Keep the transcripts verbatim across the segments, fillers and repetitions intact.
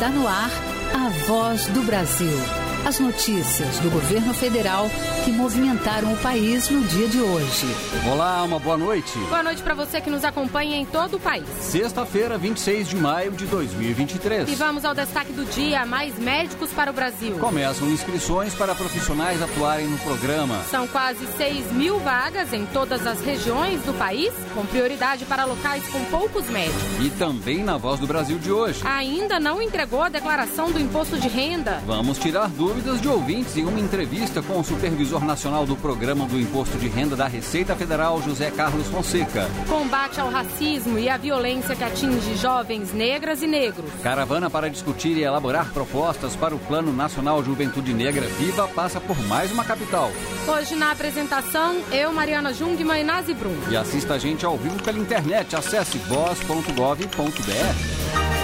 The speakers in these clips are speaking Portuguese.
Está no ar a Voz do Brasil. As notícias do governo federal que movimentaram o país no dia de hoje. Olá, uma boa noite. Boa noite para você que nos acompanha em todo o país. Sexta-feira, vinte e seis de maio de dois mil e vinte e três. E vamos ao destaque do dia: mais médicos para o Brasil. Começam inscrições para profissionais atuarem no programa. São quase seis mil vagas em todas as regiões do país, com prioridade para locais com poucos médicos. E também na Voz do Brasil de hoje. Ainda não entregou a declaração do imposto de renda. Vamos tirar dúvidas de ouvintes em uma entrevista com o supervisor nacional do Programa do Imposto de Renda da Receita Federal, José Carlos Fonseca. Combate ao racismo e à violência que atinge jovens negras e negros. Caravana para discutir e elaborar propostas para o Plano Nacional Juventude Negra Viva passa por mais uma capital. Hoje na apresentação, eu, Mariana Jungmann e Nazi Brum. E assista a gente ao vivo pela internet. Acesse voz ponto gov ponto br.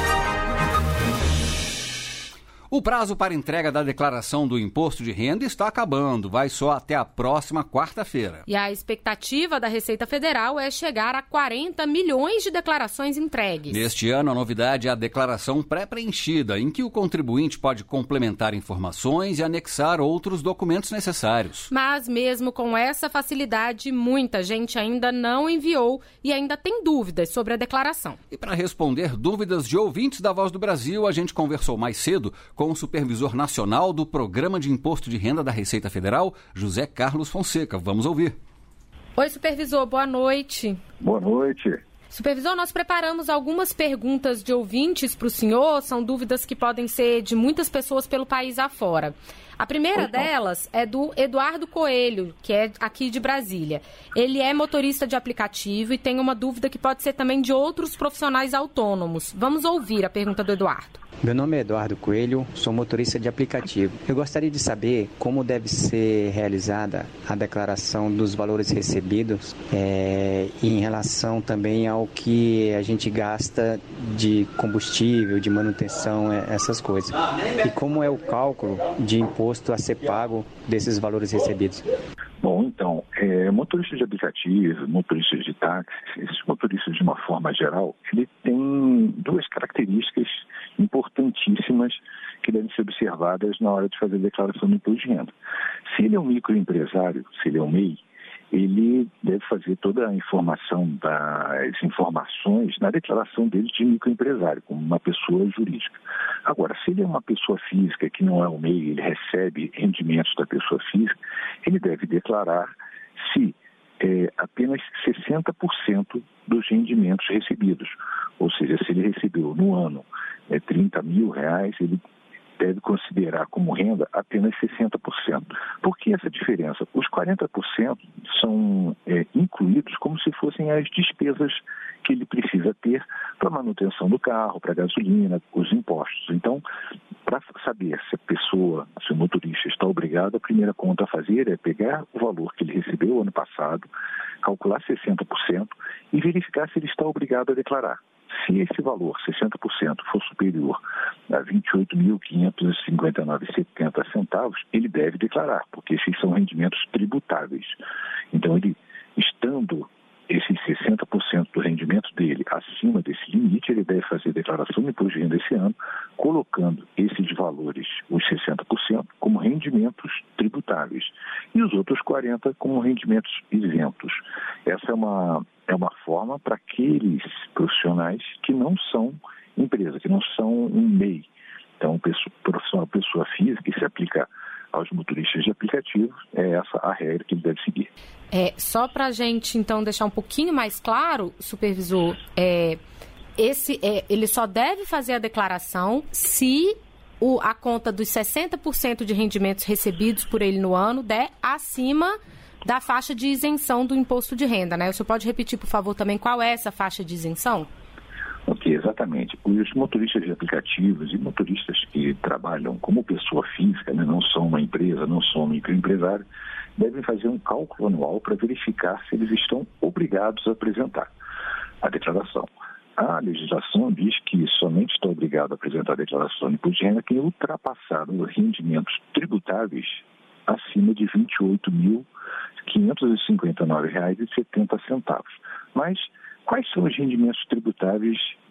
O prazo para entrega da declaração do imposto de renda está acabando, vai só até a próxima quarta-feira. E a expectativa da Receita Federal é chegar a quarenta milhões de declarações entregues. Neste ano, a novidade é a declaração pré-preenchida, em que o contribuinte pode complementar informações e anexar outros documentos necessários. Mas mesmo com essa facilidade, muita gente ainda não enviou e ainda tem dúvidas sobre a declaração. E para responder dúvidas de ouvintes da Voz do Brasil, a gente conversou mais cedo com com o supervisor nacional do Programa de Imposto de Renda da Receita Federal, José Carlos Fonseca. Vamos ouvir. Oi, supervisor, boa noite. Boa noite. Supervisor, nós preparamos algumas perguntas de ouvintes para o senhor, são dúvidas que podem ser de muitas pessoas pelo país afora. A primeira delas é do Eduardo Coelho, que é aqui de Brasília. Ele é motorista de aplicativo e tem uma dúvida que pode ser também de outros profissionais autônomos. Vamos ouvir a pergunta do Eduardo. Meu nome é Eduardo Coelho, sou motorista de aplicativo. Eu gostaria de saber como deve ser realizada a declaração dos valores recebidos é, em relação também ao que a gente gasta de combustível, de manutenção, essas coisas. E como é o cálculo de imposto a ser pago desses valores recebidos. Bom, então, é, motoristas de aplicativo, motoristas de táxi, esses motoristas de uma forma geral, ele tem duas características importantíssimas que devem ser observadas na hora de fazer a declaração do imposto de renda. Se ele é um microempresário, se ele é um M E I, ele deve fazer toda a informação das informações na declaração dele de microempresário, como uma pessoa jurídica. Agora, se ele é uma pessoa física que não é um M E I, ele recebe rendimentos da pessoa física, ele deve declarar se é, apenas sessenta por cento dos rendimentos recebidos. Ou seja, se ele recebeu no ano é, trinta mil reais, ele deve considerar como renda apenas sessenta por cento. Por que essa diferença? Os quarenta por cento são é, incluídos como se fossem as despesas que ele precisa ter para a manutenção do carro, para a gasolina, os impostos. Então, para saber se a pessoa, se o motorista está obrigado, a primeira conta a fazer é pegar o valor que ele recebeu ano passado, calcular sessenta por cento e verificar se ele está obrigado a declarar. Se esse valor, sessenta por cento, for superior a vinte e oito mil quinhentos e cinquenta e nove vírgula setenta centavos, ele deve declarar, porque esses são rendimentos tributáveis. Então, ele, estando esses sessenta por cento do rendimento dele acima desse limite, ele deve fazer a declaração de imposto de renda esse ano, colocando esses valores, os sessenta por cento, como rendimentos tributáveis e os outros quarenta por cento como rendimentos isentos. Essa é uma, é uma forma para aqueles profissionais que não são empresa, que não são um M E I. Então, profissional, pessoa física que se aplica aos motoristas de aplicativo, é essa a regra que ele deve seguir. É, só para a gente, então, deixar um pouquinho mais claro, supervisor, é, esse, é, ele só deve fazer a declaração se o, a conta dos sessenta por cento de rendimentos recebidos por ele no ano der acima da faixa de isenção do imposto de renda, né? O senhor pode repetir, por favor, também qual é essa faixa de isenção? Ok, exatamente. Os motoristas de aplicativos e motoristas que trabalham como pessoa física, né, não são uma empresa, não são um microempresário, devem fazer um cálculo anual para verificar se eles estão obrigados a apresentar a declaração. A legislação diz que somente está obrigado a apresentar a declaração de imposto de renda quem ultrapassar os rendimentos tributáveis acima de vinte e oito mil quinhentos e cinquenta e nove reais e setenta centavos. Mas quais são os rendimentos tributáveis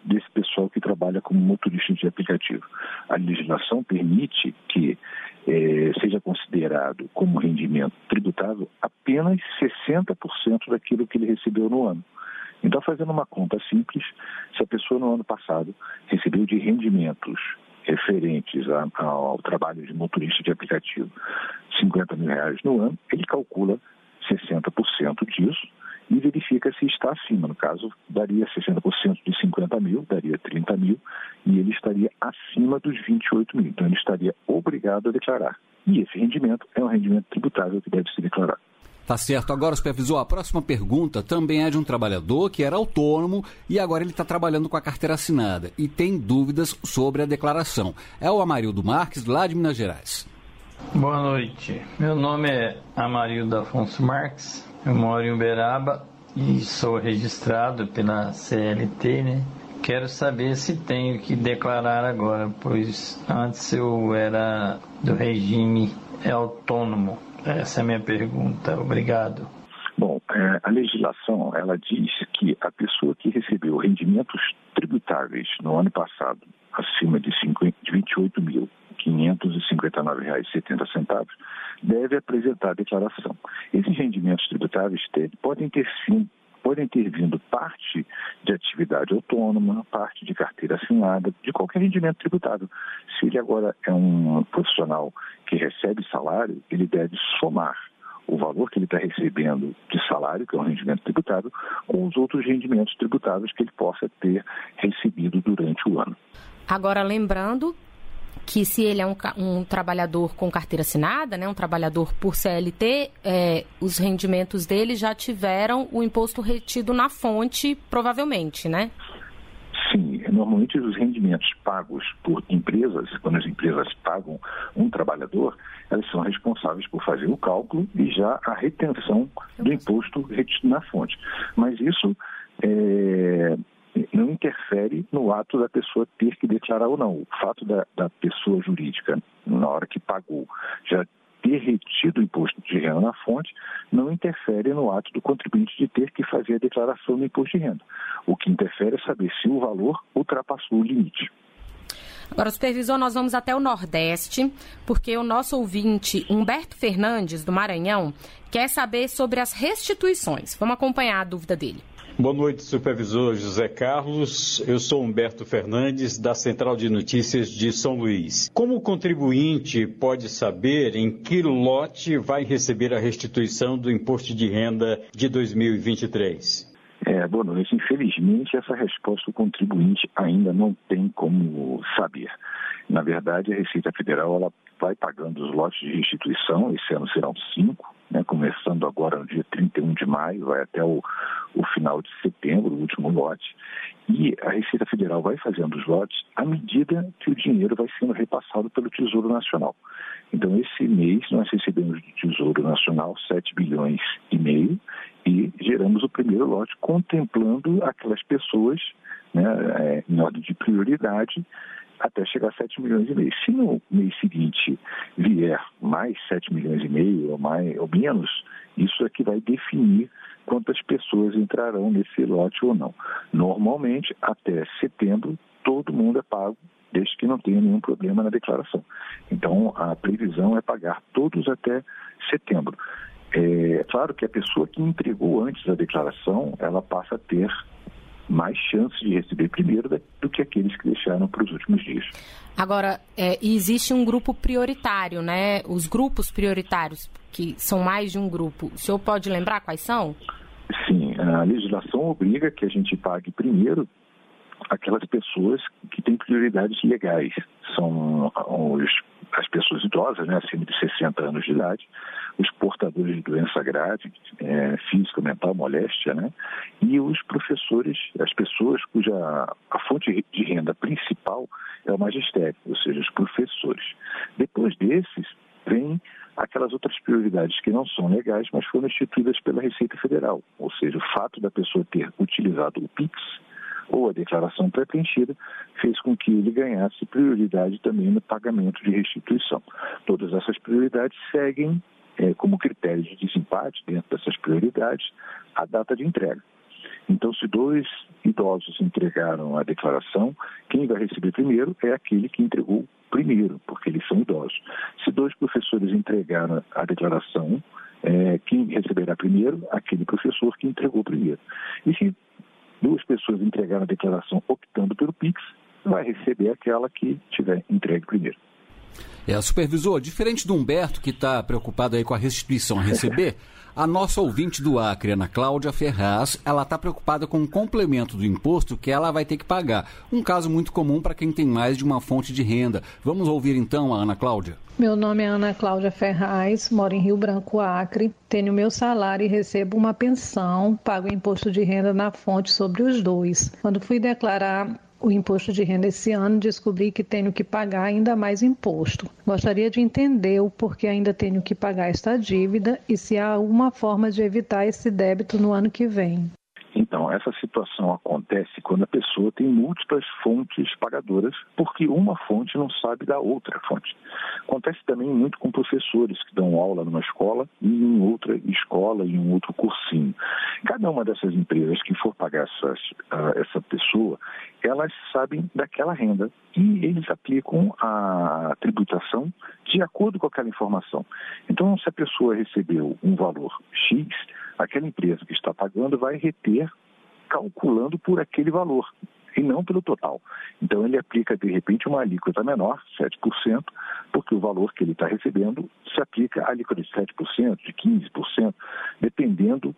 desse pessoal que trabalha como motorista de aplicativo. A legislação permite que eh, seja considerado como rendimento tributável apenas sessenta por cento daquilo que ele recebeu no ano. Então, fazendo uma conta simples, se a pessoa no ano passado recebeu de rendimentos referentes a, ao trabalho de motorista de aplicativo cinquenta mil reais no ano, ele calcula sessenta por cento disso e verifica se está acima. No caso, daria sessenta por cento de cinquenta mil, daria trinta mil, e ele estaria acima dos vinte e oito mil. Então, ele estaria obrigado a declarar. E esse rendimento é um rendimento tributável que deve ser declarado. Tá certo. Agora, supervisor, a próxima pergunta também é de um trabalhador que era autônomo e agora ele está trabalhando com a carteira assinada e tem dúvidas sobre a declaração. É o Amarildo Marques, lá de Minas Gerais. Boa noite. Meu nome é Amarildo Afonso Marques. Eu moro em Uberaba e sou registrado pela C L T, né? Quero saber se tenho que declarar agora, pois antes eu era do regime autônomo. Essa é a minha pergunta. Obrigado. Bom, é, a legislação, ela diz que a pessoa que recebeu rendimentos tributáveis no ano passado, acima de vinte e oito mil quinhentos e cinquenta e nove reais e setenta centavos, deve apresentar a declaração. Esses rendimentos tributáveis podem ter sim, podem ter vindo parte de atividade autônoma, parte de carteira assinada, de qualquer rendimento tributável. Se ele agora é um profissional que recebe salário, ele deve somar o valor que ele está recebendo de salário, que é um rendimento tributável, com os outros rendimentos tributáveis que ele possa ter recebido durante o ano. Agora, lembrando que se ele é um, um trabalhador com carteira assinada, né, um trabalhador por C L T, é, os rendimentos dele já tiveram o imposto retido na fonte, provavelmente, né? Sim, normalmente os rendimentos pagos por empresas, quando as empresas pagam um trabalhador, elas são responsáveis por fazer o cálculo e já a retenção do imposto retido na fonte. Mas isso é, não interfere no ato da pessoa ter que declarar ou não. O fato da, da pessoa jurídica, na hora que pagou, já ter retido o imposto de renda na fonte, não interfere no ato do contribuinte de ter que fazer a declaração do imposto de renda. O que interfere é saber se o valor ultrapassou o limite. Agora, supervisor, nós vamos até o Nordeste, porque o nosso ouvinte, Humberto Fernandes, do Maranhão, quer saber sobre as restituições. Vamos acompanhar a dúvida dele. Boa noite, supervisor José Carlos. Eu sou Humberto Fernandes, da Central de Notícias de São Luís. Como o contribuinte pode saber em que lote vai receber a restituição do imposto de renda de dois mil e vinte e três? É, boa noite. Infelizmente, essa resposta o contribuinte ainda não tem como saber. Na verdade, a Receita Federal ela vai pagando os lotes de restituição, esse ano serão cinco, né, começando agora no dia trinta e um de maio, vai até o, o final de setembro, o último lote. E a Receita Federal vai fazendo os lotes à medida que o dinheiro vai sendo repassado pelo Tesouro Nacional. Então, esse mês nós recebemos do Tesouro Nacional sete bilhões e meio e geramos o primeiro lote contemplando aquelas pessoas, né, é, em ordem de prioridade, até chegar a sete milhões e meio. Se no mês seguinte vier mais sete milhões e meio ou, mais, ou menos, isso é que vai definir quantas pessoas entrarão nesse lote ou não. Normalmente, até setembro, todo mundo é pago, desde que não tenha nenhum problema na declaração. Então, a previsão é pagar todos até setembro. É claro que a pessoa que entregou antes da declaração, ela passa a ter mais chances de receber primeiro do que aqueles que deixaram para os últimos dias. Agora, é, existe um grupo prioritário, né? Os grupos prioritários, que são mais de um grupo. O senhor pode lembrar quais são? Sim, a legislação obriga que a gente pague primeiro aquelas pessoas que têm prioridades legais. São os, as pessoas idosas, né, acima de sessenta anos de idade, os portadores de doença grave, é, física, mental, moléstia, né, e os professores, as pessoas cuja a fonte de renda principal é o magistério, ou seja, os professores. Depois desses, vem aquelas outras prioridades que não são legais, mas foram instituídas pela Receita Federal, ou seja, o fato da pessoa ter utilizado o Pix ou a declaração pré-preenchida fez com que ele ganhasse prioridade também no pagamento de restituição. Todas essas prioridades seguem é, como critério de desempate dentro dessas prioridades a data de entrega. Então, se dois idosos entregaram a declaração, quem vai receber primeiro é aquele que entregou primeiro, porque eles são idosos. Se dois professores entregaram a declaração, é, quem receberá primeiro? Aquele professor que entregou primeiro. E se duas pessoas entregaram a declaração optando pelo Pix, vai receber aquela que tiver entregue primeiro. É, supervisor, diferente do Humberto, que está preocupado aí com a restituição a receber, a nossa ouvinte do Acre, Ana Cláudia Ferraz, ela está preocupada com o complemento do imposto que ela vai ter que pagar. Um caso muito comum para quem tem mais de uma fonte de renda. Vamos ouvir então a Ana Cláudia. Meu nome é Ana Cláudia Ferraz, moro em Rio Branco, Acre, tenho meu salário e recebo uma pensão, pago imposto de renda na fonte sobre os dois. Quando fui declarar o imposto de renda esse ano, descobri que tenho que pagar ainda mais imposto. Gostaria de entender o porquê ainda tenho que pagar esta dívida e se há alguma forma de evitar esse débito no ano que vem. Então, essa situação acontece quando a pessoa tem múltiplas fontes pagadoras, porque uma fonte não sabe da outra fonte. Acontece também muito com professores que dão aula numa escola e em outra escola, em um outro cursinho. Cada uma dessas empresas que for pagar essas, uh, essa pessoa, elas sabem daquela renda e eles aplicam a tributação de acordo com aquela informação. Então, se a pessoa recebeu um valor X, aquela empresa que está pagando vai reter calculando por aquele valor e não pelo total. Então, ele aplica, de repente, uma alíquota menor, sete por cento, porque o valor que ele está recebendo se aplica a alíquota de sete por cento, de quinze por cento, dependendo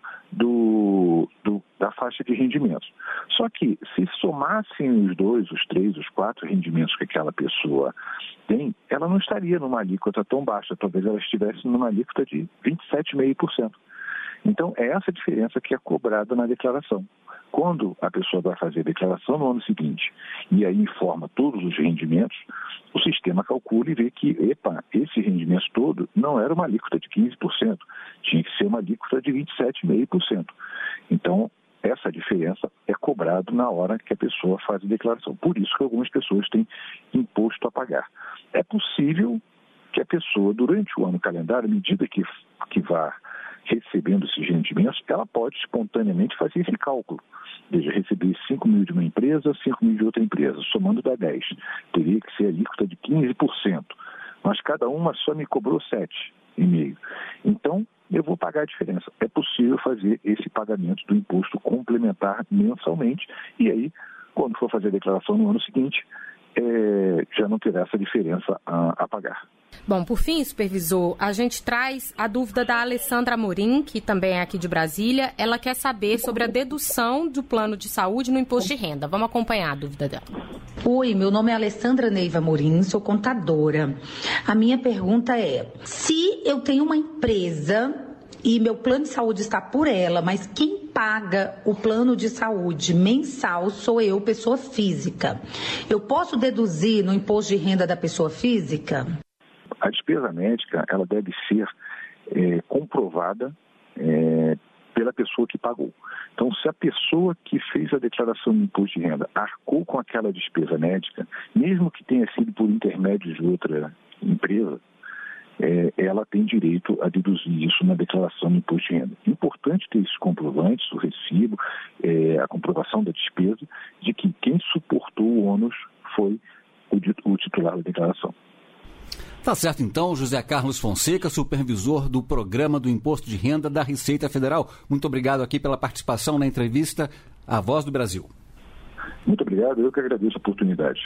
do, do, da faixa de rendimentos. Só que, se somassem os dois, os três, os quatro rendimentos que aquela pessoa tem, ela não estaria numa alíquota tão baixa, talvez ela estivesse numa alíquota de vinte e sete vírgula cinco por cento. Então, é essa diferença que é cobrada na declaração. Quando a pessoa vai fazer a declaração no ano seguinte e aí informa todos os rendimentos, o sistema calcula e vê que, epa, esse rendimento todo não era uma alíquota de quinze por cento, tinha que ser uma alíquota de vinte e sete vírgula cinco por cento. Então, essa diferença é cobrada na hora que a pessoa faz a declaração. Por isso que algumas pessoas têm imposto a pagar. É possível que a pessoa, durante o ano calendário, à medida que, que vá recebendo esses rendimentos, ela pode espontaneamente fazer esse cálculo. Veja, receber cinco mil de uma empresa, cinco mil de outra empresa, somando dá dez. Teria que ser a alíquota de quinze por cento. Mas cada uma só me cobrou sete vírgula cinco por cento. Então, eu vou pagar a diferença. É possível fazer esse pagamento do imposto complementar mensalmente e aí, quando for fazer a declaração no ano seguinte, é, já não terá essa diferença a, a pagar. Bom, por fim, supervisor, a gente traz a dúvida da Alessandra Amorim, que também é aqui de Brasília. Ela quer saber sobre a dedução do plano de saúde no imposto de renda. Vamos acompanhar a dúvida dela. Oi, meu nome é Alessandra Neiva Amorim, sou contadora. A minha pergunta é, se eu tenho uma empresa e meu plano de saúde está por ela, mas quem paga o plano de saúde mensal sou eu, pessoa física, eu posso deduzir no imposto de renda da pessoa física? A despesa médica, ela deve ser é, comprovada é, pela pessoa que pagou. Então, se a pessoa que fez a declaração de imposto de renda arcou com aquela despesa médica, mesmo que tenha sido por intermédio de outra empresa, é, ela tem direito a deduzir isso na declaração de imposto de renda. Importante ter esses comprovantes, o recibo, é, a comprovação da despesa, de que quem suportou o ônus foi o, o titular da declaração. Tá certo, então, José Carlos Fonseca, supervisor do Programa do Imposto de Renda da Receita Federal. Muito obrigado aqui pela participação na entrevista à Voz do Brasil. Muito obrigado, eu que agradeço a oportunidade.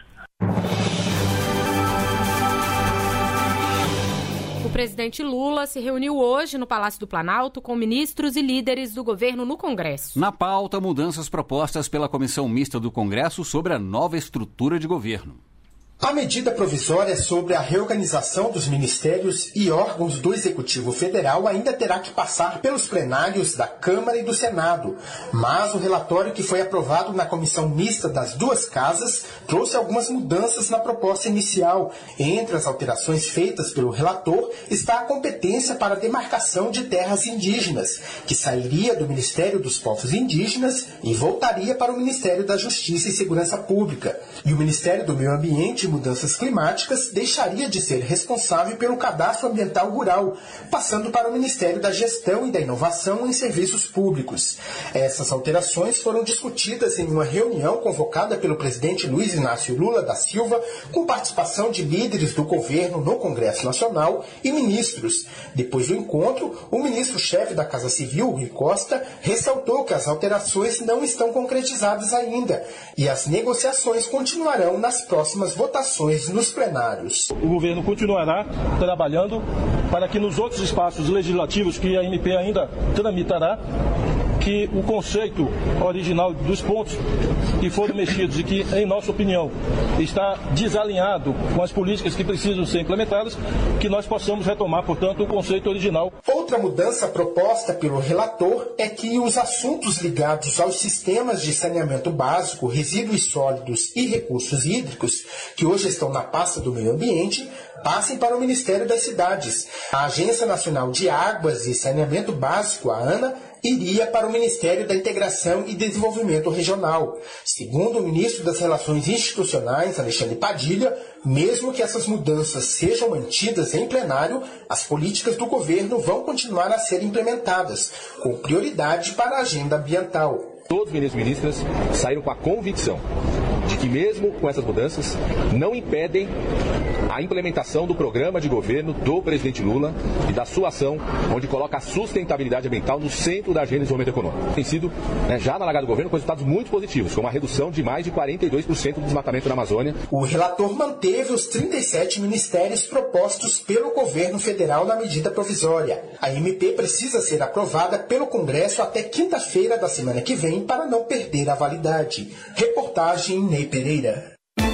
O presidente Lula se reuniu hoje no Palácio do Planalto com ministros e líderes do governo no Congresso. Na pauta, mudanças propostas pela Comissão Mista do Congresso sobre a nova estrutura de governo. A medida provisória sobre a reorganização dos ministérios e órgãos do Executivo Federal ainda terá que passar pelos plenários da Câmara e do Senado, mas o relatório que foi aprovado na Comissão Mista das duas casas trouxe algumas mudanças na proposta inicial. Entre as alterações feitas pelo relator está a competência para a demarcação de terras indígenas, que sairia do Ministério dos Povos Indígenas e voltaria para o Ministério da Justiça e Segurança Pública. E o Ministério do Meio Ambiente Mudanças Climáticas deixaria de ser responsável pelo cadastro ambiental rural, passando para o Ministério da Gestão e da Inovação em Serviços Públicos. Essas alterações foram discutidas em uma reunião convocada pelo presidente Luiz Inácio Lula da Silva, com participação de líderes do governo no Congresso Nacional e ministros. Depois do encontro, o ministro-chefe da Casa Civil, Rui Costa, ressaltou que as alterações não estão concretizadas ainda e as negociações continuarão nas próximas votações nos plenários. O governo continuará trabalhando para que nos outros espaços legislativos que a M P ainda tramitará, que o conceito original dos pontos que foram mexidos e que, em nossa opinião, está desalinhado com as políticas que precisam ser implementadas, que nós possamos retomar, portanto, o conceito original. Outra mudança proposta pelo relator é que os assuntos ligados aos sistemas de saneamento básico, resíduos sólidos e recursos hídricos, que hoje estão na pasta do meio ambiente, passem para o Ministério das Cidades. A Agência Nacional de Águas e Saneamento Básico, a ANA, iria para o Ministério da Integração e Desenvolvimento Regional. Segundo o ministro das Relações Institucionais, Alexandre Padilha, mesmo que essas mudanças sejam mantidas em plenário, as políticas do governo vão continuar a ser implementadas, com prioridade para a agenda ambiental. Todos os ministros e ministras saíram com a convicção de que mesmo com essas mudanças, não impedem a implementação do programa de governo do presidente Lula e da sua ação, onde coloca a sustentabilidade ambiental no centro da agenda de desenvolvimento econômico. Tem sido, né, já na largada do governo, com resultados muito positivos, com uma redução de mais de quarenta e dois por cento do desmatamento na Amazônia. O relator manteve os trinta e sete ministérios propostos pelo governo federal na medida provisória. A M P precisa ser aprovada pelo Congresso até quinta-feira da semana que vem para não perder a validade. Reportagem Ney Pereira.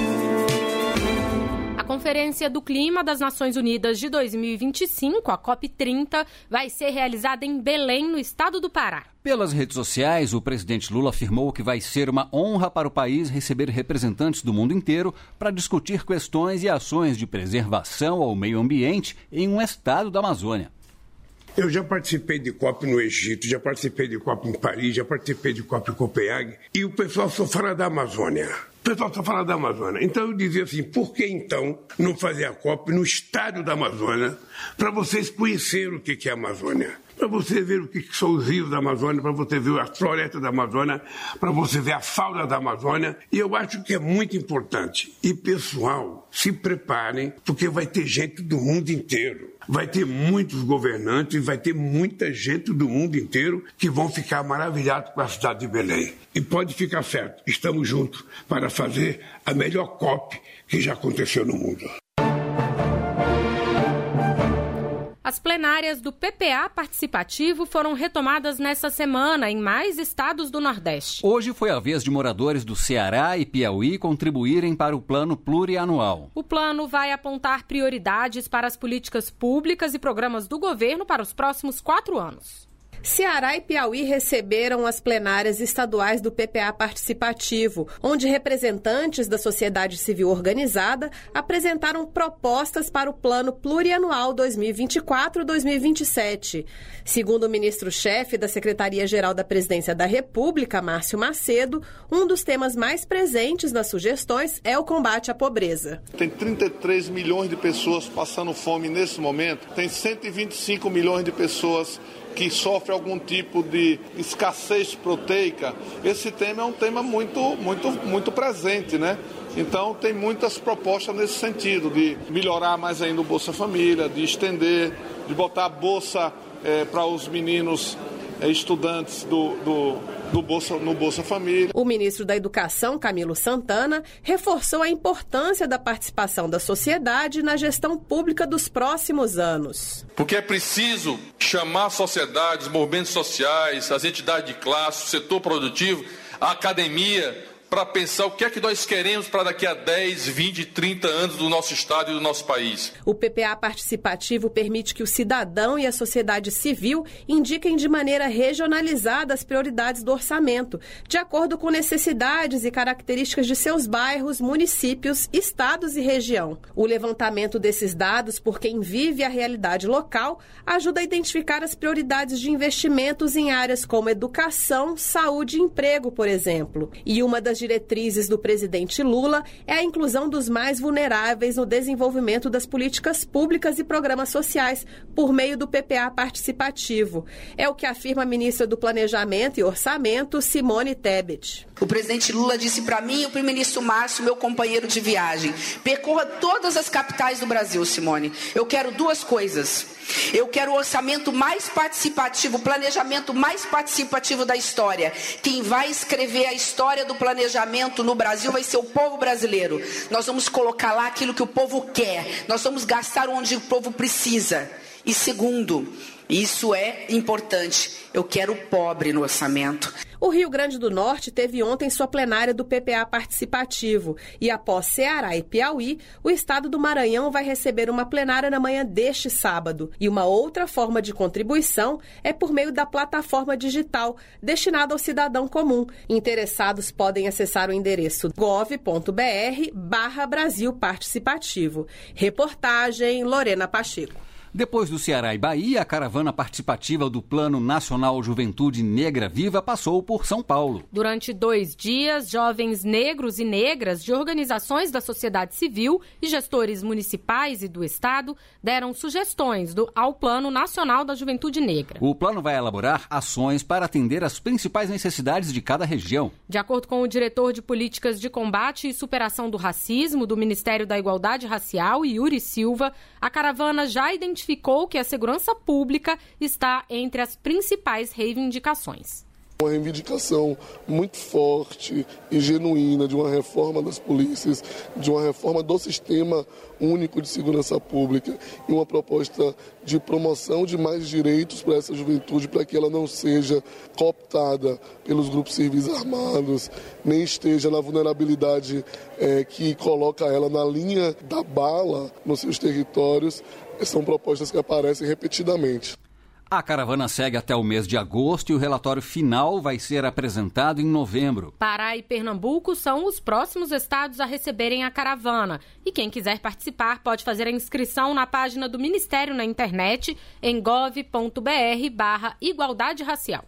A Conferência do Clima das Nações Unidas de dois mil e vinte e cinco, a COP trinta, vai ser realizada em Belém, no estado do Pará. Pelas redes sociais, o presidente Lula afirmou que vai ser uma honra para o país receber representantes do mundo inteiro para discutir questões e ações de preservação ao meio ambiente em um estado da Amazônia. Eu já participei de COP no Egito, já participei de COP em Paris, já participei de COP em Copenhague, e o pessoal só fala da Amazônia. O pessoal só fala da Amazônia. Então eu dizia assim, por que então não fazer a COP no estádio da Amazônia, para vocês conhecerem o que é a Amazônia? Para você ver o que são os rios da Amazônia, para você ver as florestas da Amazônia, para você ver a fauna da Amazônia. E eu acho que é muito importante. E, pessoal, se preparem, porque vai ter gente do mundo inteiro. Vai ter muitos governantes, vai ter muita gente do mundo inteiro que vão ficar maravilhados com a cidade de Belém. E pode ficar certo, estamos juntos para fazer a melhor COP que já aconteceu no mundo. As plenárias do P P A participativo foram retomadas nesta semana em mais estados do Nordeste. Hoje foi a vez de moradores do Ceará e Piauí contribuírem para o plano plurianual. O plano vai apontar prioridades para as políticas públicas e programas do governo para os próximos quatro anos. Ceará e Piauí receberam as plenárias estaduais do P P A participativo, onde representantes da sociedade civil organizada apresentaram propostas para o Plano Plurianual dois mil e vinte e quatro a dois mil e vinte e sete. Segundo o ministro-chefe da Secretaria-Geral da Presidência da República, Márcio Macedo, um dos temas mais presentes nas sugestões é o combate à pobreza. Tem trinta e três milhões de pessoas passando fome nesse momento, tem cento e vinte e cinco milhões de pessoas que sofre algum tipo de escassez proteica. Esse tema é um tema muito, muito, muito presente, né? Então tem muitas propostas nesse sentido, de melhorar mais ainda o Bolsa Família, de estender, de botar a bolsa é, para os meninos é, estudantes do, do, do Bolsa, no Bolsa Família. O ministro da Educação, Camilo Santana, reforçou a importância da participação da sociedade na gestão pública dos próximos anos. Porque é preciso chamar a sociedade, os movimentos sociais, as entidades de classe, o setor produtivo, a academia, para pensar o que é que nós queremos para daqui a dez, vinte, trinta anos do nosso estado e do nosso país. O P P A participativo permite que o cidadão e a sociedade civil indiquem de maneira regionalizada as prioridades do orçamento, de acordo com necessidades e características de seus bairros, municípios, estados e região. O levantamento desses dados por quem vive a realidade local ajuda a identificar as prioridades de investimentos em áreas como educação, saúde e emprego, por exemplo. E uma das das diretrizes do presidente Lula é a inclusão dos mais vulneráveis no desenvolvimento das políticas públicas e programas sociais por meio do P P A participativo. É o que afirma a ministra do Planejamento e Orçamento, Simone Tebet. O presidente Lula disse para mim e o primeiro-ministro Márcio, meu companheiro de viagem, percorra todas as capitais do Brasil, Simone. Eu quero duas coisas. Eu quero o orçamento mais participativo, o planejamento mais participativo da história. Quem vai escrever a história do planejamento no Brasil vai ser o povo brasileiro. Nós vamos colocar lá aquilo que o povo quer. Nós vamos gastar onde o povo precisa. E segundo, isso é importante, eu quero o pobre no orçamento. O Rio Grande do Norte teve ontem sua plenária do P P A participativo e após Ceará e Piauí, o estado do Maranhão vai receber uma plenária na manhã deste sábado. E uma outra forma de contribuição é por meio da plataforma digital destinada ao cidadão comum. Interessados podem acessar o endereço gov ponto br barra Brasil Participativo. Reportagem Lorena Pacheco. Depois do Ceará e Bahia, a caravana participativa do Plano Nacional Juventude Negra Viva passou por São Paulo. Durante dois dias, jovens negros e negras de organizações da sociedade civil e gestores municipais e do Estado deram sugestões do, ao Plano Nacional da Juventude Negra. O plano vai elaborar ações para atender as principais necessidades de cada região. De acordo com o diretor de Políticas de Combate e Superação do Racismo do Ministério da Igualdade Racial, Yuri Silva, a caravana já identificou que a segurança pública está entre as principais reivindicações. Uma reivindicação muito forte e genuína de uma reforma das polícias, de uma reforma do sistema único de segurança pública e uma proposta de promoção de mais direitos para essa juventude, para que ela não seja cooptada pelos grupos civis armados, nem esteja na vulnerabilidade é, que coloca ela na linha da bala nos seus territórios. São propostas que aparecem repetidamente. A caravana segue até o mês de agosto e o relatório final vai ser apresentado em novembro. Pará e Pernambuco são os próximos estados a receberem a caravana. E quem quiser participar pode fazer a inscrição na página do Ministério na internet em gov ponto br barra igualdade racial.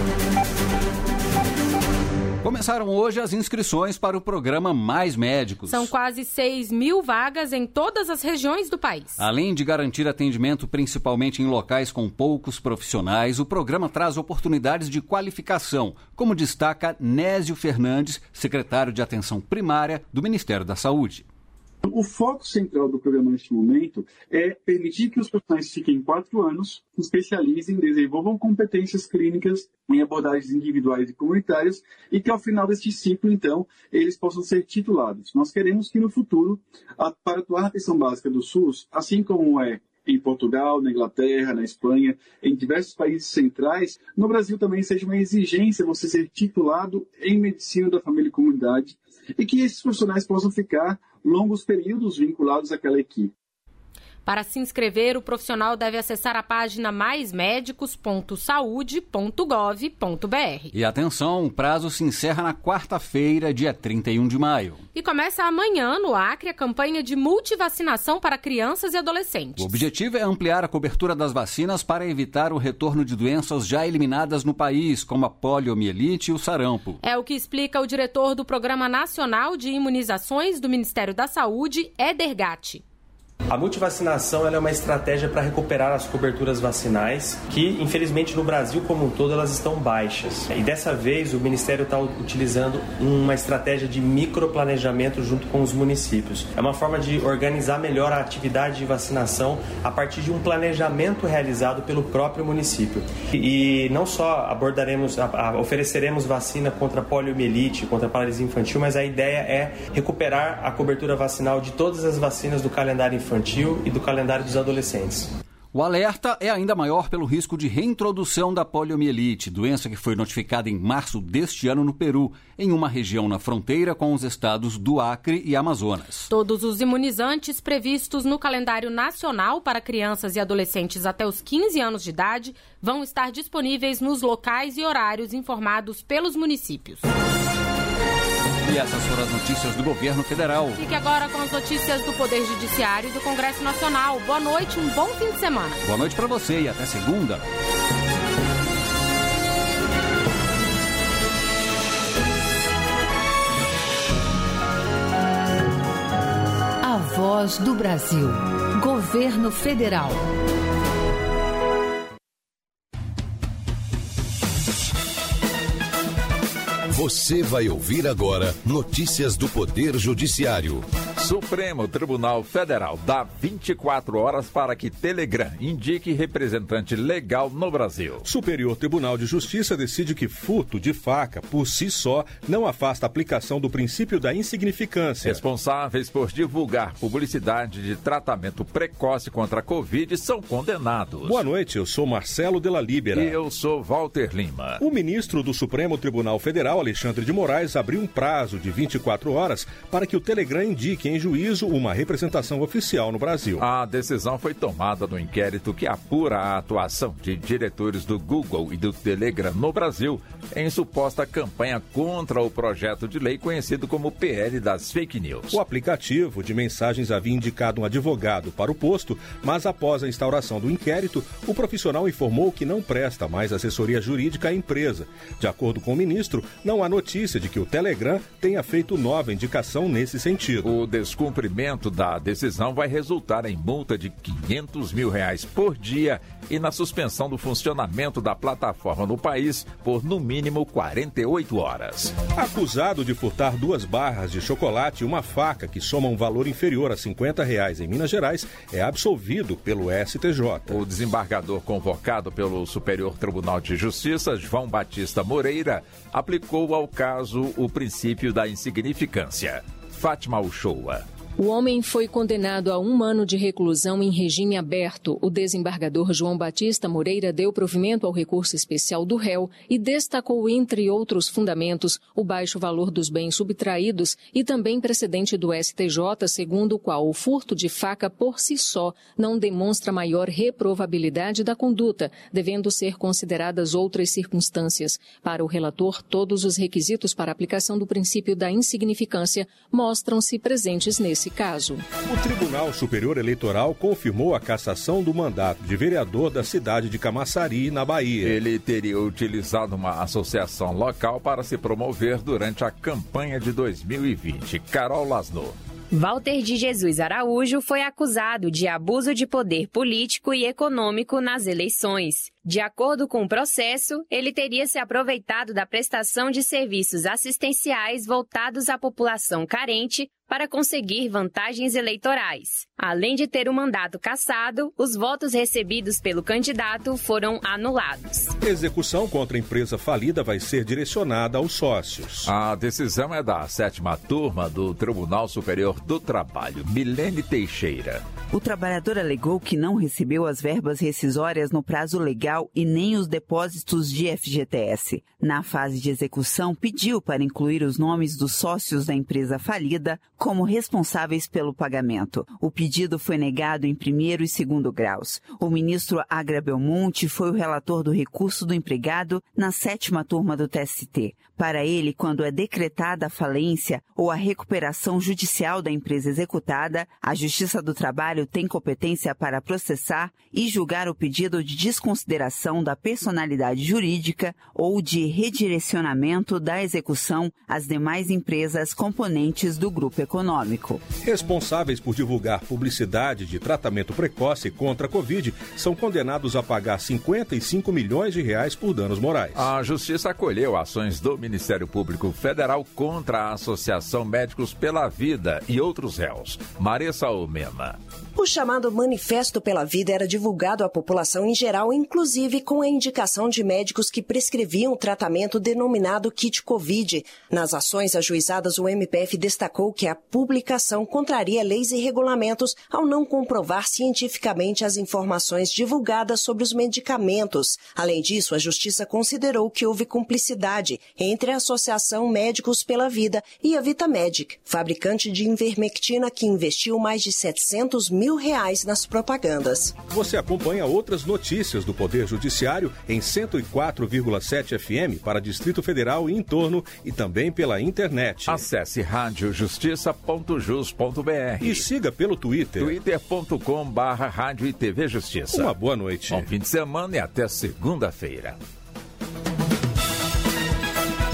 Começaram hoje as inscrições para o programa Mais Médicos. São quase seis mil vagas em todas as regiões do país. Além de garantir atendimento principalmente em locais com poucos profissionais, o programa traz oportunidades de qualificação, como destaca Nésio Fernandes, secretário de Atenção Primária do Ministério da Saúde. O foco central do programa neste momento é permitir que os profissionais fiquem quatro anos, se especializem, desenvolvam competências clínicas em abordagens individuais e comunitárias e que ao final deste ciclo, então, eles possam ser titulados. Nós queremos que no futuro, para atuar na atenção básica do SUS, assim como é em Portugal, na Inglaterra, na Espanha, em diversos países centrais, no Brasil também seja uma exigência você ser titulado em medicina da família e comunidade e que esses profissionais possam ficar longos períodos vinculados àquela equipe. Para se inscrever, o profissional deve acessar a página mais médicos ponto saúde ponto gov ponto br. E atenção, o prazo se encerra na quarta-feira, dia trinta e um de maio. E começa amanhã, no Acre, a campanha de multivacinação para crianças e adolescentes. O objetivo é ampliar a cobertura das vacinas para evitar o retorno de doenças já eliminadas no país, como a poliomielite e o sarampo. É o que explica o diretor do Programa Nacional de Imunizações do Ministério da Saúde, Éder Gatti. A multivacinação ela é uma estratégia para recuperar as coberturas vacinais que, infelizmente, no Brasil como um todo, elas estão baixas. E dessa vez o Ministério está utilizando uma estratégia de microplanejamento junto com os municípios. É uma forma de organizar melhor a atividade de vacinação a partir de um planejamento realizado pelo próprio município. E não só abordaremos, ofereceremos vacina contra poliomielite, contra paralisia infantil, mas a ideia é recuperar a cobertura vacinal de todas as vacinas do calendário infantil e do calendário dos adolescentes. O alerta é ainda maior pelo risco de reintrodução da poliomielite, doença que foi notificada em março deste ano no Peru, em uma região na fronteira com os estados do Acre e Amazonas. Todos os imunizantes previstos no calendário nacional para crianças e adolescentes até os quinze anos de idade vão estar disponíveis nos locais e horários informados pelos municípios. E essas foram as notícias do governo federal. Fique agora com as notícias do Poder Judiciário e do Congresso Nacional. Boa noite, um bom fim de semana. Boa noite para você e até segunda. Voz do Brasil. Governo Federal. Você vai ouvir agora notícias do Poder Judiciário. Supremo Tribunal Federal dá vinte e quatro horas para que Telegram indique representante legal no Brasil. Superior Tribunal de Justiça decide que furto de faca, por si só, não afasta a aplicação do princípio da insignificância. Responsáveis por divulgar publicidade de tratamento precoce contra a Covid são condenados. Boa noite, eu sou Marcelo Della Libera. E eu sou Walter Lima. O ministro do Supremo Tribunal Federal, Alexandre de Moraes, abriu um prazo de vinte e quatro horas para que o Telegram indique em juízo uma representação oficial no Brasil. A decisão foi tomada no inquérito que apura a atuação de diretores do Google e do Telegram no Brasil em suposta campanha contra o projeto de lei conhecido como P L das Fake News. O aplicativo de mensagens havia indicado um advogado para o posto, mas após a instauração do inquérito, o profissional informou que não presta mais assessoria jurídica à empresa. De acordo com o ministro, não há notícia de que o Telegram tenha feito nova indicação nesse sentido. O descumprimento da decisão vai resultar em multa de quinhentos mil reais por dia e na suspensão do funcionamento da plataforma no país por, no mínimo, quarenta e oito horas. Acusado de furtar duas barras de chocolate e uma faca que soma um valor inferior a cinquenta reais em Minas Gerais, é absolvido pelo S T J. O desembargador convocado pelo Superior Tribunal de Justiça, João Batista Moreira, aplicou ao caso o princípio da insignificância. Fátima Uchoa. O homem foi condenado a um ano de reclusão em regime aberto. O desembargador João Batista Moreira deu provimento ao recurso especial do réu e destacou, entre outros fundamentos, o baixo valor dos bens subtraídos e também precedente do S T J, segundo o qual o furto de faca por si só não demonstra maior reprovabilidade da conduta, devendo ser consideradas outras circunstâncias. Para o relator, todos os requisitos para a aplicação do princípio da insignificância mostram-se presentes nesse caso. O Tribunal Superior Eleitoral confirmou a cassação do mandato de vereador da cidade de Camaçari, na Bahia. Ele teria utilizado uma associação local para se promover durante a campanha de dois mil e vinte. Carol Lasno. Walter de Jesus Araújo foi acusado de abuso de poder político e econômico nas eleições. De acordo com o processo, ele teria se aproveitado da prestação de serviços assistenciais voltados à população carente para conseguir vantagens eleitorais. Além de ter o mandato cassado, os votos recebidos pelo candidato foram anulados. Execução contra a empresa falida vai ser direcionada aos sócios. A decisão é da sétima turma do Tribunal Superior do Trabalho. Milene Teixeira. O trabalhador alegou que não recebeu as verbas rescisórias no prazo legal e nem os depósitos de F G T S. Na fase de execução, pediu para incluir os nomes dos sócios da empresa falida como responsáveis pelo pagamento. O pedido foi negado em primeiro e segundo graus. O ministro Agra Belmonte foi o relator do recurso do empregado na sétima turma do T S T. Para ele, quando é decretada a falência ou a recuperação judicial da empresa executada, a Justiça do Trabalho tem competência para processar e julgar o pedido de desconsideração da personalidade jurídica ou de redirecionamento da execução às demais empresas componentes do grupo econômico. Responsáveis por divulgar publicidade de tratamento precoce contra a Covid são condenados a pagar cinquenta e cinco milhões de reais por danos morais. A Justiça acolheu ações do Ministério Público Federal contra a Associação Médicos pela Vida e outros réus. Maressa Almena. O chamado Manifesto pela Vida era divulgado à população em geral, inclusive com a indicação de médicos que prescreviam o tratamento denominado kit Covid. Nas ações ajuizadas, o M P F destacou que a publicação contraria leis e regulamentos ao não comprovar cientificamente as informações divulgadas sobre os medicamentos. Além disso, a Justiça considerou que houve cumplicidade entre a Associação Médicos pela Vida e a Vitamedic, fabricante de ivermectina que investiu mais de setecentos mil reais nas propagandas. Você acompanha outras notícias do Poder Judiciário em cento e quatro vírgula sete F M para Distrito Federal e entorno e também pela internet. Acesse rádio justiça ponto jus ponto b r e siga pelo Twitter. twitter ponto com barra rádio e T V Justiça. Uma boa noite. Bom fim de semana e até segunda-feira.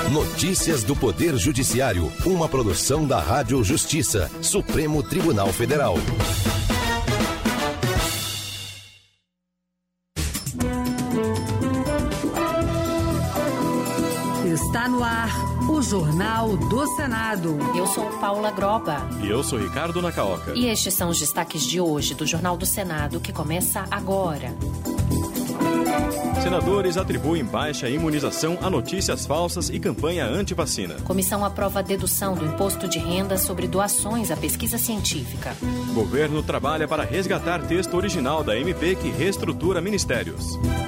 Notícias do Poder Judiciário, uma produção da Rádio Justiça, Supremo Tribunal Federal. Está no ar o Jornal do Senado. Eu sou Paula Groba. E eu sou Ricardo Nacaoca. E estes são os destaques de hoje do Jornal do Senado, que começa agora. Senadores atribuem baixa imunização a notícias falsas e campanha anti-vacina. Comissão aprova a dedução do imposto de renda sobre doações à pesquisa científica. Governo trabalha para resgatar texto original da M P que reestrutura ministérios.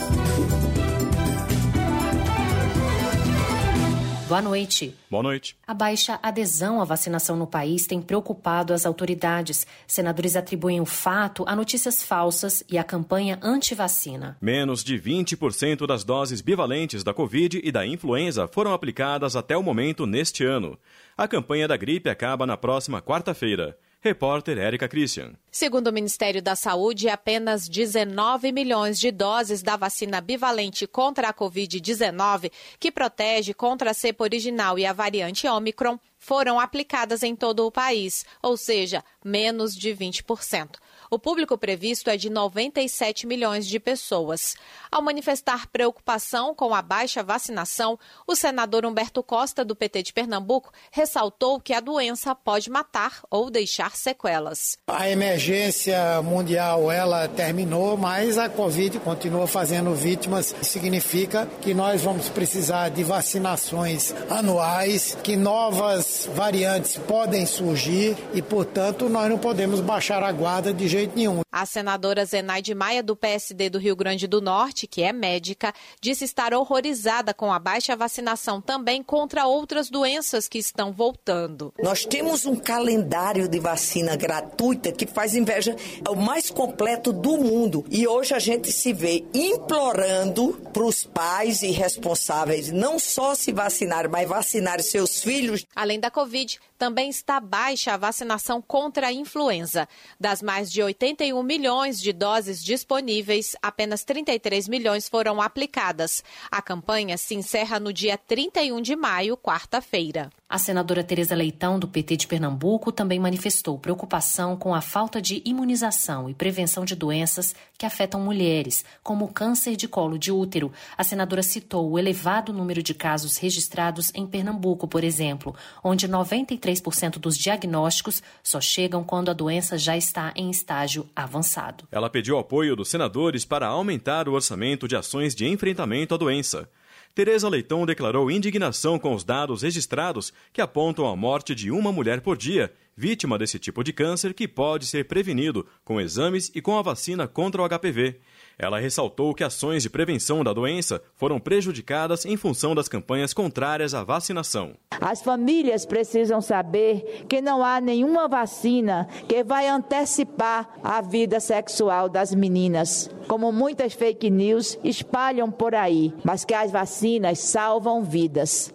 Boa noite. Boa noite. A baixa adesão à vacinação no país tem preocupado as autoridades. Senadores atribuem o fato a notícias falsas e à campanha anti-vacina. Menos de vinte por cento das doses bivalentes da Covid e da influenza foram aplicadas até o momento neste ano. A campanha da gripe acaba na próxima quarta-feira. Repórter Érica Christian. Segundo o Ministério da Saúde, apenas dezenove milhões de doses da vacina bivalente contra a covid dezenove, que protege contra a cepa original e a variante Ômicron, foram aplicadas em todo o país, ou seja, menos de vinte por cento. O público previsto é de noventa e sete milhões de pessoas. Ao manifestar preocupação com a baixa vacinação, o senador Humberto Costa, do P T de Pernambuco, ressaltou que a doença pode matar ou deixar sequelas. A emergência mundial, ela terminou, mas a Covid continua fazendo vítimas. Significa que nós vamos precisar de vacinações anuais, que novas variantes podem surgir e, portanto, nós não podemos baixar a guarda de jeito nenhum. A senadora Zenaide Maia, do P S D do Rio Grande do Norte, que é médica, disse estar horrorizada com a baixa vacinação também contra outras doenças que estão voltando. Nós temos um calendário de vacina gratuita que faz inveja, é o mais completo do mundo. E hoje a gente se vê implorando para os pais e responsáveis não só se vacinar, mas vacinar seus filhos. Além da Covid, também está baixa a vacinação contra a influenza. Das mais de oitenta e um milhões de doses disponíveis, apenas trinta e três milhões foram aplicadas. A campanha se encerra no dia trinta e um de maio, quarta-feira. A senadora Tereza Leitão, do P T de Pernambuco, também manifestou preocupação com a falta de imunização e prevenção de doenças que afetam mulheres, como o câncer de colo de útero. A senadora citou o elevado número de casos registrados em Pernambuco, por exemplo, onde noventa e três por cento dos diagnósticos só chegam quando a doença já está em estágio avançado. Ela pediu apoio dos senadores para aumentar o orçamento de ações de enfrentamento à doença. Tereza Leitão declarou indignação com os dados registrados que apontam a morte de uma mulher por dia, vítima desse tipo de câncer que pode ser prevenido com exames e com a vacina contra o H P V. Ela ressaltou que ações de prevenção da doença foram prejudicadas em função das campanhas contrárias à vacinação. As famílias precisam saber que não há nenhuma vacina que vai antecipar a vida sexual das meninas, como muitas fake news espalham por aí, mas que as vacinas salvam vidas.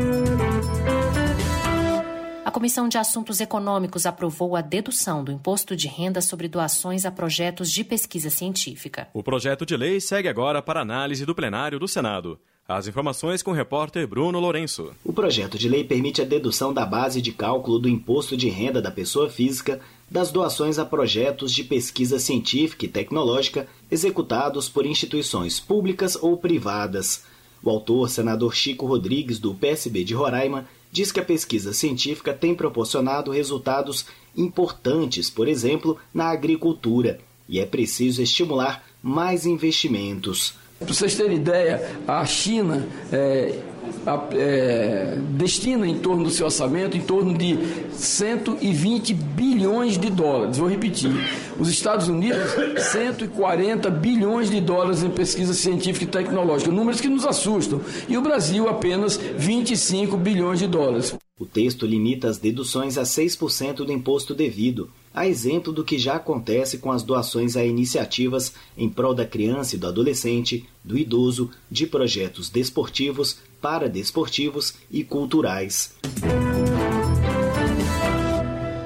A Comissão de Assuntos Econômicos aprovou a dedução do imposto de renda sobre doações a projetos de pesquisa científica. O projeto de lei segue agora para análise do plenário do Senado. As informações com o repórter Bruno Lourenço. O projeto de lei permite a dedução da base de cálculo do imposto de renda da pessoa física das doações a projetos de pesquisa científica e tecnológica executados por instituições públicas ou privadas. O autor, senador Chico Rodrigues, do P S B de Roraima, diz que a pesquisa científica tem proporcionado resultados importantes, por exemplo, na agricultura, e é preciso estimular mais investimentos. Para vocês terem ideia, a China é, é, destina em torno do seu orçamento em torno de cento e vinte bilhões de dólares. Vou repetir. Os Estados Unidos, cento e quarenta bilhões de dólares em pesquisa científica e tecnológica, números que nos assustam. E o Brasil apenas vinte e cinco bilhões de dólares. O texto limita as deduções a seis por cento do imposto devido, a exemplo do que já acontece com as doações a iniciativas em prol da criança e do adolescente, do idoso, de projetos desportivos, paradesportivos e culturais.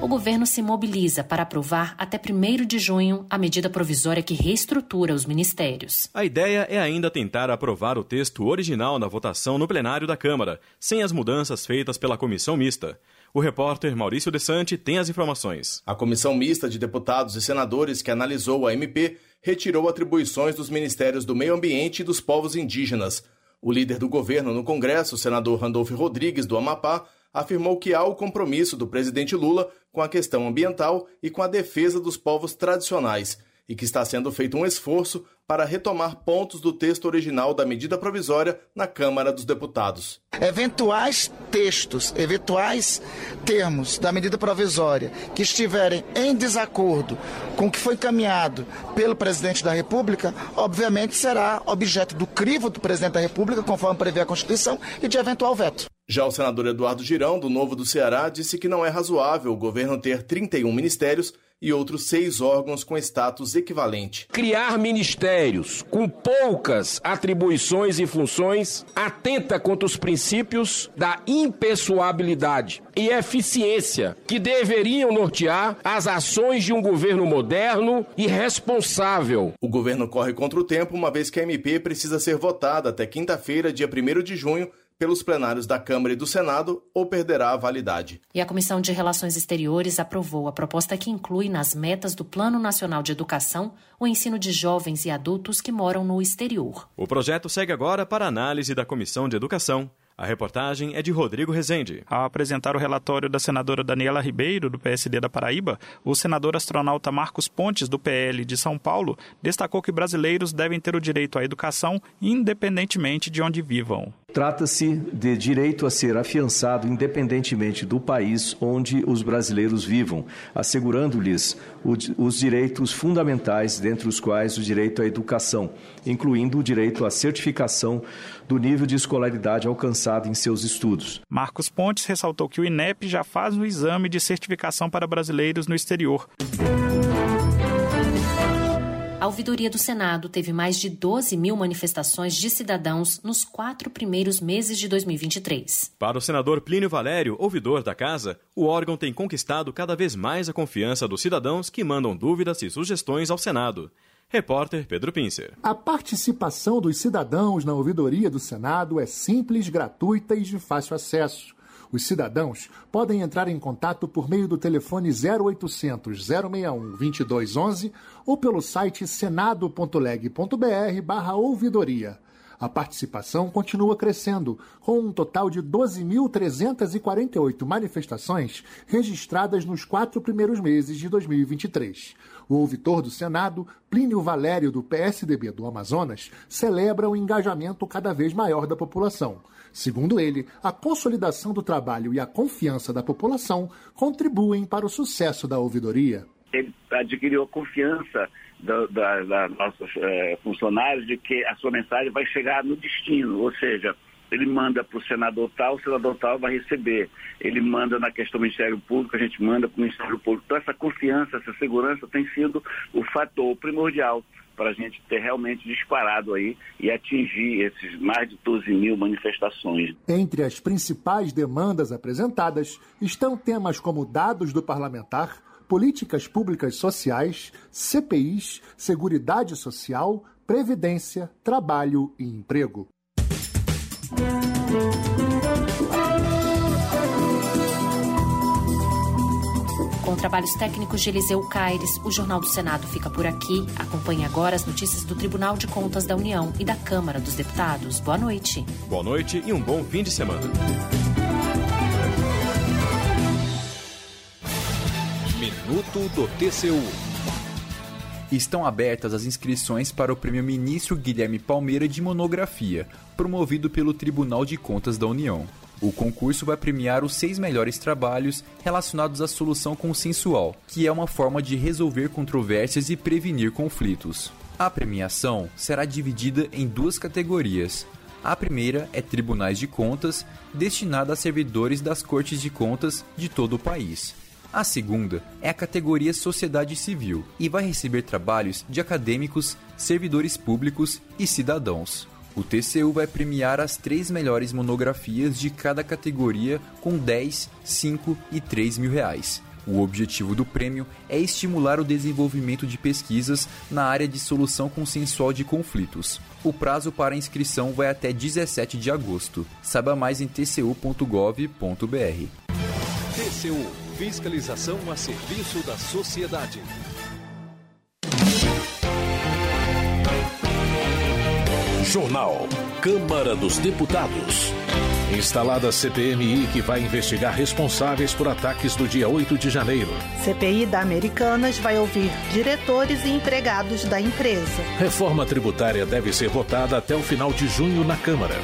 O governo se mobiliza para aprovar até primeiro de junho a medida provisória que reestrutura os ministérios. A ideia é ainda tentar aprovar o texto original na votação no plenário da Câmara, sem as mudanças feitas pela comissão mista. O repórter Maurício Desante tem as informações. A comissão mista de deputados e senadores que analisou a M P retirou atribuições dos ministérios do Meio Ambiente e dos Povos Indígenas. O líder do governo no Congresso, o senador Randolfo Rodrigues, do Amapá, afirmou que há o compromisso do presidente Lula com a questão ambiental e com a defesa dos povos tradicionais e que está sendo feito um esforço para retomar pontos do texto original da medida provisória na Câmara dos Deputados. Eventuais textos, eventuais termos da medida provisória que estiverem em desacordo com o que foi encaminhado pelo presidente da República, obviamente será objeto do crivo do presidente da República, conforme prevê a Constituição, e de eventual veto. Já o senador Eduardo Girão, do Novo do Ceará, disse que não é razoável o governo ter trinta e um ministérios e outros seis órgãos com status equivalente. Criar ministérios com poucas atribuições e funções atenta contra os princípios da impessoabilidade e eficiência que deveriam nortear as ações de um governo moderno e responsável. O governo corre contra o tempo, uma vez que a M P precisa ser votada até quinta-feira, dia primeiro de junho, pelos plenários da Câmara e do Senado, ou perderá a validade. E a Comissão de Relações Exteriores aprovou a proposta que inclui nas metas do Plano Nacional de Educação o ensino de jovens e adultos que moram no exterior. O projeto segue agora para análise da Comissão de Educação. A reportagem é de Rodrigo Rezende. Ao apresentar o relatório da senadora Daniela Ribeiro, do P S D da Paraíba, o senador astronauta Marcos Pontes, do P L de São Paulo, destacou que brasileiros devem ter o direito à educação independentemente de onde vivam. Trata-se de direito a ser afiançado independentemente do país onde os brasileiros vivam, assegurando-lhes os direitos fundamentais, dentre os quais o direito à educação, incluindo o direito à certificação do nível de escolaridade alcançado em seus estudos. Marcos Pontes ressaltou que o INEP já faz o exame de certificação para brasileiros no exterior. A ouvidoria do Senado teve mais de doze mil manifestações de cidadãos nos quatro primeiros meses de dois mil e vinte e três. Para o senador Plínio Valério, ouvidor da Casa, o órgão tem conquistado cada vez mais a confiança dos cidadãos que mandam dúvidas e sugestões ao Senado. Repórter Pedro Pincer. A participação dos cidadãos na ouvidoria do Senado é simples, gratuita e de fácil acesso. Os cidadãos podem entrar em contato por meio do telefone zero oitocentos, zero sessenta e um, vinte e dois onze ou pelo site senado ponto leg ponto br barra ouvidoria. A participação continua crescendo, com um total de doze mil trezentas e quarenta e oito manifestações registradas nos quatro primeiros meses de dois mil e vinte e três. O ouvidor do Senado, Plínio Valério, do P S D B do Amazonas, celebra o engajamento cada vez maior da população. Segundo ele, a consolidação do trabalho e a confiança da população contribuem para o sucesso da ouvidoria. Ele adquiriu a confiança da, da, da nossos é, funcionários de que a sua mensagem vai chegar no destino, ou seja, ele manda para o senador tal, o senador tal vai receber. Ele manda na questão do Ministério Público, a gente manda para o Ministério Público. Então essa confiança, essa segurança tem sido o fator primordial para a gente ter realmente disparado aí e atingir esses mais de doze mil manifestações. Entre as principais demandas apresentadas estão temas como dados do parlamentar, políticas públicas sociais, C P Is, seguridade social, previdência, trabalho e emprego. Com trabalhos técnicos de Eliseu Caires, o Jornal do Senado fica por aqui. Acompanhe agora as notícias do Tribunal de Contas da União e da Câmara dos Deputados. Boa noite. Boa noite e um bom fim de semana. Minuto do T C U. Estão abertas as inscrições para o Prêmio Ministro Guilherme Palmeira de Monografia, promovido pelo Tribunal de Contas da União. O concurso vai premiar os seis melhores trabalhos relacionados à solução consensual, que é uma forma de resolver controvérsias e prevenir conflitos. A premiação será dividida em duas categorias. A primeira é Tribunais de Contas, destinada a servidores das Cortes de Contas de todo o país. A segunda é a categoria Sociedade Civil e vai receber trabalhos de acadêmicos, servidores públicos e cidadãos. O T C U vai premiar as três melhores monografias de cada categoria com dez, cinco e três mil reais. O objetivo do prêmio é estimular o desenvolvimento de pesquisas na área de solução consensual de conflitos. O prazo para inscrição vai até dezessete de agosto. Saiba mais em t c u ponto gov ponto b r. T C U – Fiscalização a serviço da sociedade. Jornal Câmara dos Deputados. Instalada a C P M I que vai investigar responsáveis por ataques do dia oito de janeiro. C P I da Americanas vai ouvir diretores e empregados da empresa. Reforma tributária deve ser votada até o final de junho na Câmara.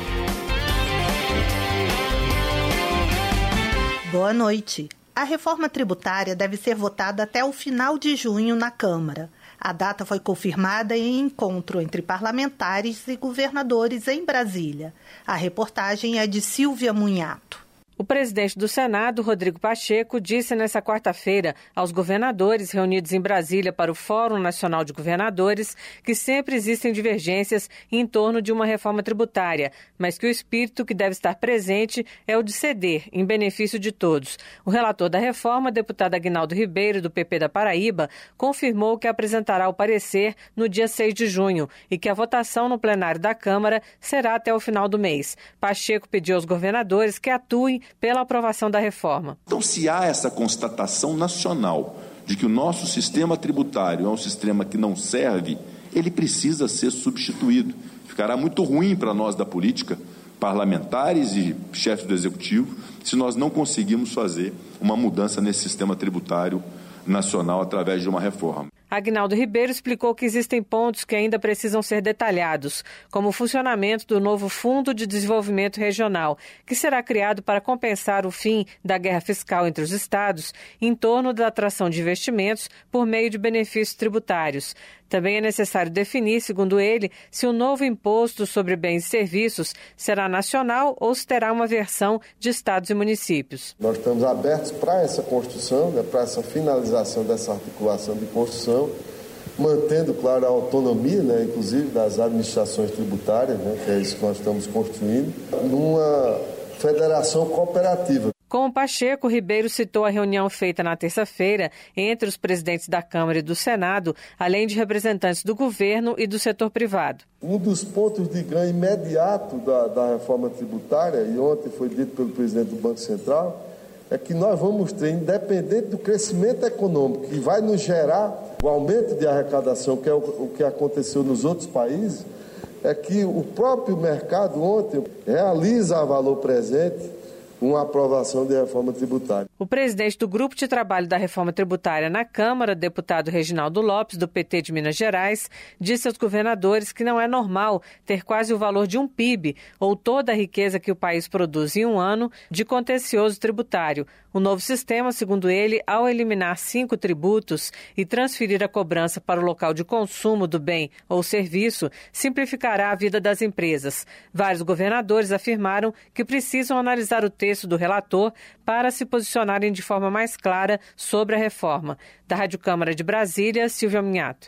Boa noite. A reforma tributária deve ser votada até o final de junho na Câmara. A data foi confirmada em encontro entre parlamentares e governadores em Brasília. A reportagem é de Silvia Munhato. O presidente do Senado, Rodrigo Pacheco, disse nesta quarta-feira aos governadores reunidos em Brasília para o Fórum Nacional de Governadores que sempre existem divergências em torno de uma reforma tributária, mas que o espírito que deve estar presente é o de ceder, em benefício de todos. O relator da reforma, deputado Aguinaldo Ribeiro, do P P da Paraíba, confirmou que apresentará o parecer no dia seis de junho e que a votação no plenário da Câmara será até o final do mês. Pacheco pediu aos governadores que atuem pela aprovação da reforma. Então, se há essa constatação nacional de que o nosso sistema tributário é um sistema que não serve, ele precisa ser substituído. Ficará muito ruim para nós da política, parlamentares e chefes do executivo, se nós não conseguirmos fazer uma mudança nesse sistema tributário nacional através de uma reforma. Aguinaldo Ribeiro explicou que existem pontos que ainda precisam ser detalhados, como o funcionamento do novo Fundo de Desenvolvimento Regional, que será criado para compensar o fim da guerra fiscal entre os estados em torno da atração de investimentos por meio de benefícios tributários. Também é necessário definir, segundo ele, se o novo imposto sobre bens e serviços será nacional ou se terá uma versão de estados e municípios. Nós estamos abertos para essa construção, né, para essa finalização dessa articulação de construção, mantendo, claro, a autonomia, né, inclusive das administrações tributárias, né, que é isso que nós estamos construindo, numa federação cooperativa. Com o Pacheco, Ribeiro citou a reunião feita na terça-feira entre os presidentes da Câmara e do Senado, além de representantes do governo e do setor privado. Um dos pontos de ganho imediato da, da reforma tributária, e ontem foi dito pelo presidente do Banco Central, é que nós vamos ter, independente do crescimento econômico que vai nos gerar o aumento de arrecadação, que é o, o que aconteceu nos outros países, é que o próprio mercado ontem realiza a valor presente uma aprovação de reforma tributária. O presidente do Grupo de Trabalho da Reforma Tributária na Câmara, deputado Reginaldo Lopes, do P T de Minas Gerais, disse aos governadores que não é normal ter quase o valor de um P I B, ou toda a riqueza que o país produz em um ano, de contencioso tributário. O novo sistema, segundo ele, ao eliminar cinco tributos e transferir a cobrança para o local de consumo do bem ou serviço, simplificará a vida das empresas. Vários governadores afirmaram que precisam analisar o texto do relator para se posicionarem de forma mais clara sobre a reforma. Da Rádio Câmara de Brasília, Silvia Minhato.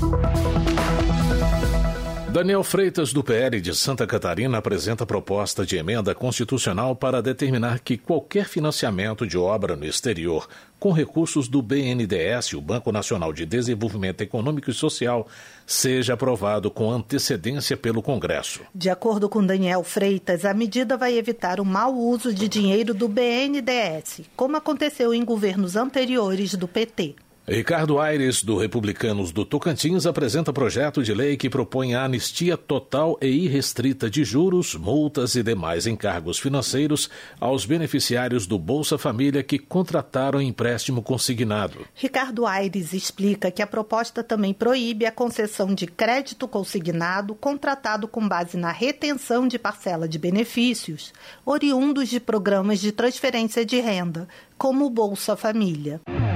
Daniel Freitas, do P L de Santa Catarina, apresenta proposta de emenda constitucional para determinar que qualquer financiamento de obra no exterior com recursos do B N D E S, o Banco Nacional de Desenvolvimento Econômico e Social, seja aprovado com antecedência pelo Congresso. De acordo com Daniel Freitas, a medida vai evitar o mau uso de dinheiro do B N D E S, como aconteceu em governos anteriores do P T. Ricardo Aires, do Republicanos do Tocantins, apresenta projeto de lei que propõe a anistia total e irrestrita de juros, multas e demais encargos financeiros aos beneficiários do Bolsa Família que contrataram empréstimo consignado. Ricardo Aires explica que a proposta também proíbe a concessão de crédito consignado contratado com base na retenção de parcela de benefícios oriundos de programas de transferência de renda, como o Bolsa Família.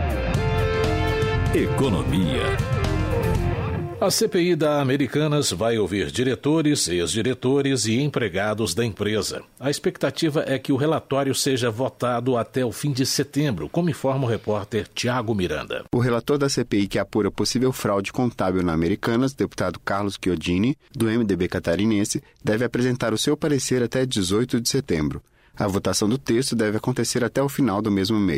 Economia. A C P I da Americanas vai ouvir diretores, ex-diretores e empregados da empresa. A expectativa é que o relatório seja votado até o fim de setembro, como informa o repórter Tiago Miranda. O relator da C P I que apura possível fraude contábil na Americanas, deputado Carlos Chiodini, do M D B catarinense, deve apresentar o seu parecer até dezoito de setembro. A votação do texto deve acontecer até o final do mesmo mês.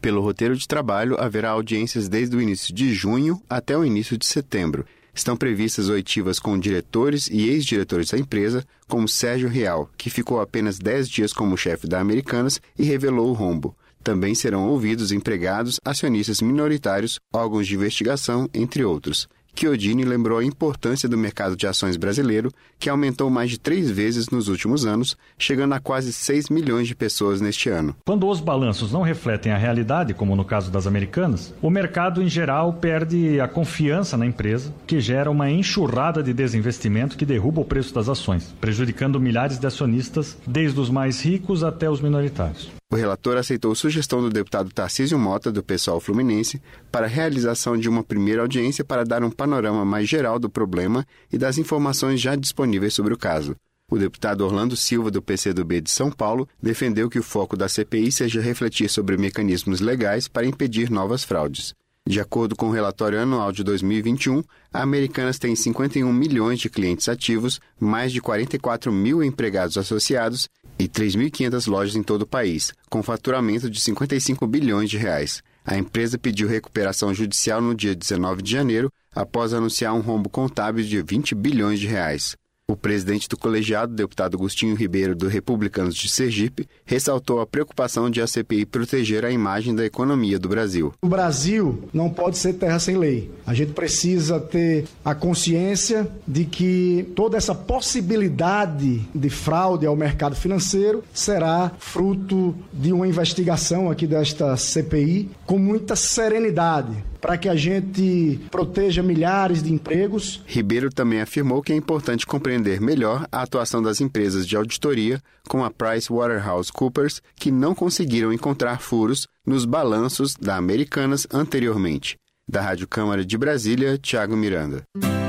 Pelo roteiro de trabalho, haverá audiências desde o início de junho até o início de setembro. Estão previstas oitivas com diretores e ex-diretores da empresa, como Sérgio Real, que ficou apenas dez dias como chefe da Americanas e revelou o rombo. Também serão ouvidos empregados, acionistas minoritários, órgãos de investigação, entre outros. Chiodini lembrou a importância do mercado de ações brasileiro, que aumentou mais de três vezes nos últimos anos, chegando a quase seis milhões de pessoas neste ano. Quando os balanços não refletem a realidade, como no caso das Americanas, o mercado em geral perde a confiança na empresa, que gera uma enxurrada de desinvestimento que derruba o preço das ações, prejudicando milhares de acionistas, desde os mais ricos até os minoritários. O relator aceitou a sugestão do deputado Tarcísio Mota, do PSOL fluminense, para a realização de uma primeira audiência para dar um panorama mais geral do problema e das informações já disponíveis sobre o caso. O deputado Orlando Silva, do P C do B de São Paulo, defendeu que o foco da C P I seja refletir sobre mecanismos legais para impedir novas fraudes. De acordo com o relatório anual de dois mil e vinte e um, a Americanas tem cinquenta e um milhões de clientes ativos, mais de quarenta e quatro mil empregados associados e três mil e quinhentas lojas em todo o país, com faturamento de cinquenta e cinco bilhões de reais. A empresa pediu recuperação judicial no dia dezenove de janeiro, após anunciar um rombo contábil de vinte bilhões de reais. O presidente do colegiado, deputado Agostinho Ribeiro, do Republicanos de Sergipe, ressaltou a preocupação de a C P I proteger a imagem da economia do Brasil. O Brasil não pode ser terra sem lei. A gente precisa ter a consciência de que toda essa possibilidade de fraude ao mercado financeiro será fruto de uma investigação aqui desta C P I com muita serenidade, para que a gente proteja milhares de empregos. Ribeiro também afirmou que é importante compreender melhor a atuação das empresas de auditoria, como a PricewaterhouseCoopers, que não conseguiram encontrar furos nos balanços da Americanas anteriormente. Da Rádio Câmara de Brasília, Tiago Miranda.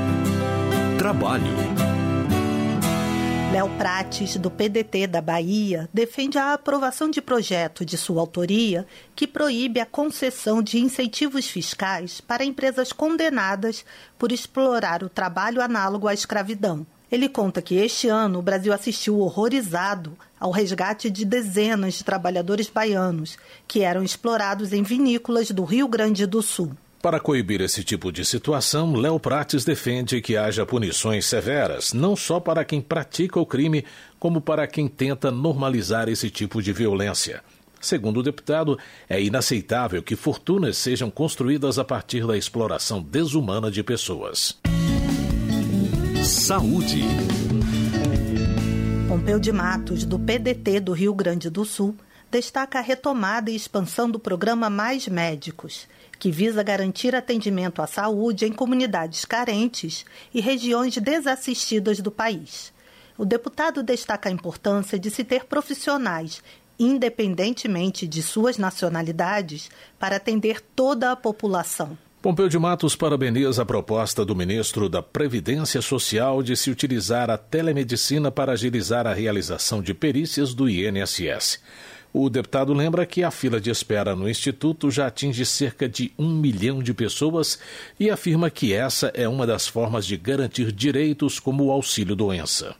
Trabalho. Léo Prates, do P D T da Bahia, defende a aprovação de projeto de sua autoria que proíbe a concessão de incentivos fiscais para empresas condenadas por explorar o trabalho análogo à escravidão. Ele conta que este ano o Brasil assistiu horrorizado ao resgate de dezenas de trabalhadores baianos que eram explorados em vinícolas do Rio Grande do Sul. Para coibir esse tipo de situação, Léo Prates defende que haja punições severas, não só para quem pratica o crime, como para quem tenta normalizar esse tipo de violência. Segundo o deputado, é inaceitável que fortunas sejam construídas a partir da exploração desumana de pessoas. Saúde. Pompeu de Matos, do P D T do Rio Grande do Sul, destaca a retomada e expansão do programa Mais Médicos, que visa garantir atendimento à saúde em comunidades carentes e regiões desassistidas do país. O deputado destaca a importância de se ter profissionais, independentemente de suas nacionalidades, para atender toda a população. Pompeu de Matos parabeniza a proposta do ministro da Previdência Social de se utilizar a telemedicina para agilizar a realização de perícias do I N S S. O deputado lembra que a fila de espera no Instituto já atinge cerca de um milhão de pessoas e afirma que essa é uma das formas de garantir direitos como o auxílio-doença.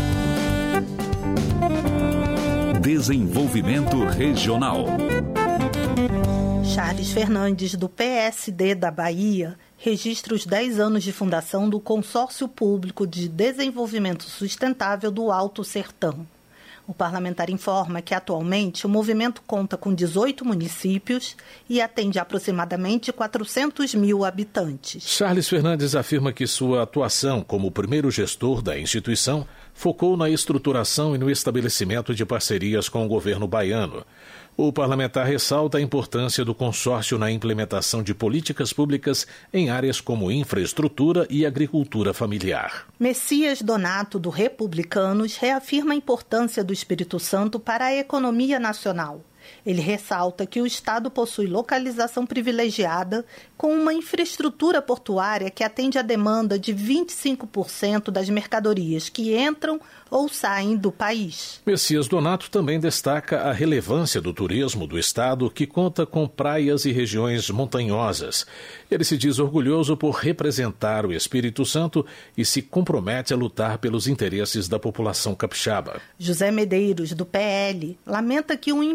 Desenvolvimento Regional. Charles Fernandes, do P S D da Bahia, registra os dez anos de fundação do Consórcio Público de Desenvolvimento Sustentável do Alto Sertão. O parlamentar informa que, atualmente, o movimento conta com dezoito municípios e atende aproximadamente quatrocentos mil habitantes. Charles Fernandes afirma que sua atuação como primeiro gestor da instituição focou na estruturação e no estabelecimento de parcerias com o governo baiano. O parlamentar ressalta a importância do consórcio na implementação de políticas públicas em áreas como infraestrutura e agricultura familiar. Messias Donato, do Republicanos, reafirma a importância do Espírito Santo para a economia nacional. Ele ressalta que o Estado possui localização privilegiada com uma infraestrutura portuária que atende à demanda de vinte e cinco por cento das mercadorias que entram ou saem do país. Messias Donato também destaca a relevância do turismo do Estado, que conta com praias e regiões montanhosas. Ele se diz orgulhoso por representar o Espírito Santo e se compromete a lutar pelos interesses da população capixaba. José Medeiros, do P L, lamenta que um empresário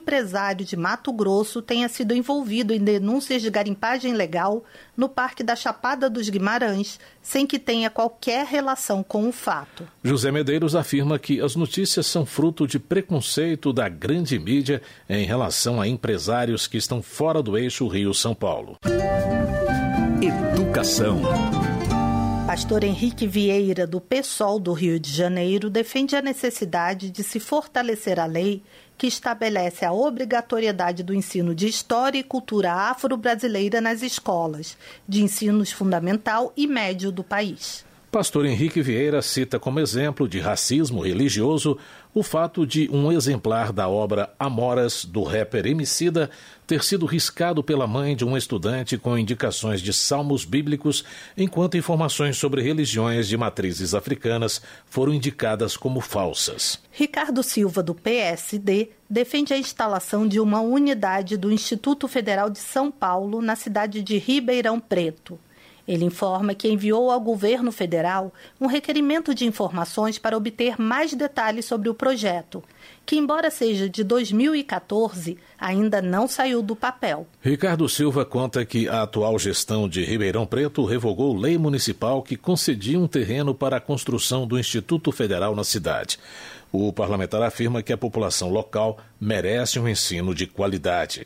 empresário de Mato Grosso tenha sido envolvido em denúncias de garimpagem ilegal no Parque da Chapada dos Guimarães, sem que tenha qualquer relação com o fato. José Medeiros afirma que as notícias são fruto de preconceito da grande mídia em relação a empresários que estão fora do eixo Rio-São Paulo. Educação. Pastor Henrique Vieira, do PSOL do Rio de Janeiro, defende a necessidade de se fortalecer a lei que estabelece a obrigatoriedade do ensino de história e cultura afro-brasileira nas escolas de ensino fundamental e médio do país. Pastor Henrique Vieira cita como exemplo de racismo religioso o fato de um exemplar da obra Amoras, do rapper Emicida, ter sido riscado pela mãe de um estudante com indicações de salmos bíblicos, enquanto informações sobre religiões de matrizes africanas foram indicadas como falsas. Ricardo Silva, do P S D, defende a instalação de uma unidade do Instituto Federal de São Paulo na cidade de Ribeirão Preto. Ele informa que enviou ao governo federal um requerimento de informações para obter mais detalhes sobre o projeto, que, embora seja de dois mil e catorze, ainda não saiu do papel. Ricardo Silva conta que a atual gestão de Ribeirão Preto revogou lei municipal que concedia um terreno para a construção do Instituto Federal na cidade. O parlamentar afirma que a população local merece um ensino de qualidade.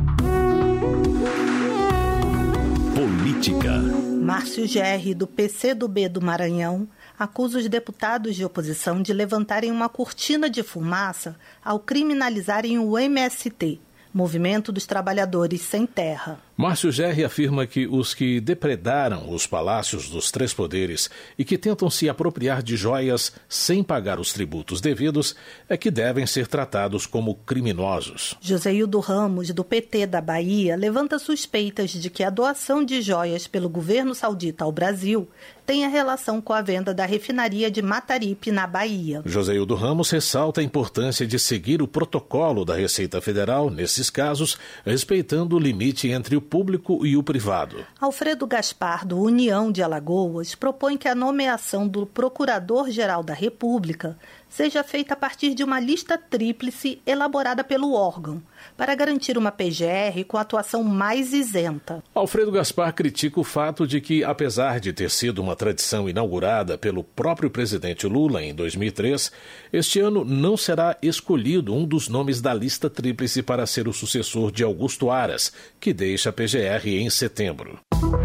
Política. Márcio Gerri, do P C do B do Maranhão, acusa os deputados de oposição de levantarem uma cortina de fumaça ao criminalizarem o M S T, Movimento dos Trabalhadores Sem Terra. Márcio Gerri afirma que os que depredaram os palácios dos três poderes e que tentam se apropriar de joias sem pagar os tributos devidos é que devem ser tratados como criminosos. Joseildo Ramos, do P T da Bahia, levanta suspeitas de que a doação de joias pelo governo saudita ao Brasil tenha relação com a venda da refinaria de Mataripe, na Bahia. Joseildo Ramos ressalta a importância de seguir o protocolo da Receita Federal, nesses casos, respeitando o limite entre o público e o privado. Alfredo Gaspar, do União de Alagoas, propõe que a nomeação do Procurador-Geral da República seja feita a partir de uma lista tríplice elaborada pelo órgão, para garantir uma P G R com atuação mais isenta. Alfredo Gaspar critica o fato de que, apesar de ter sido uma tradição inaugurada pelo próprio presidente Lula em dois mil e três, este ano não será escolhido um dos nomes da lista tríplice para ser o sucessor de Augusto Aras, que deixa a P G R em setembro.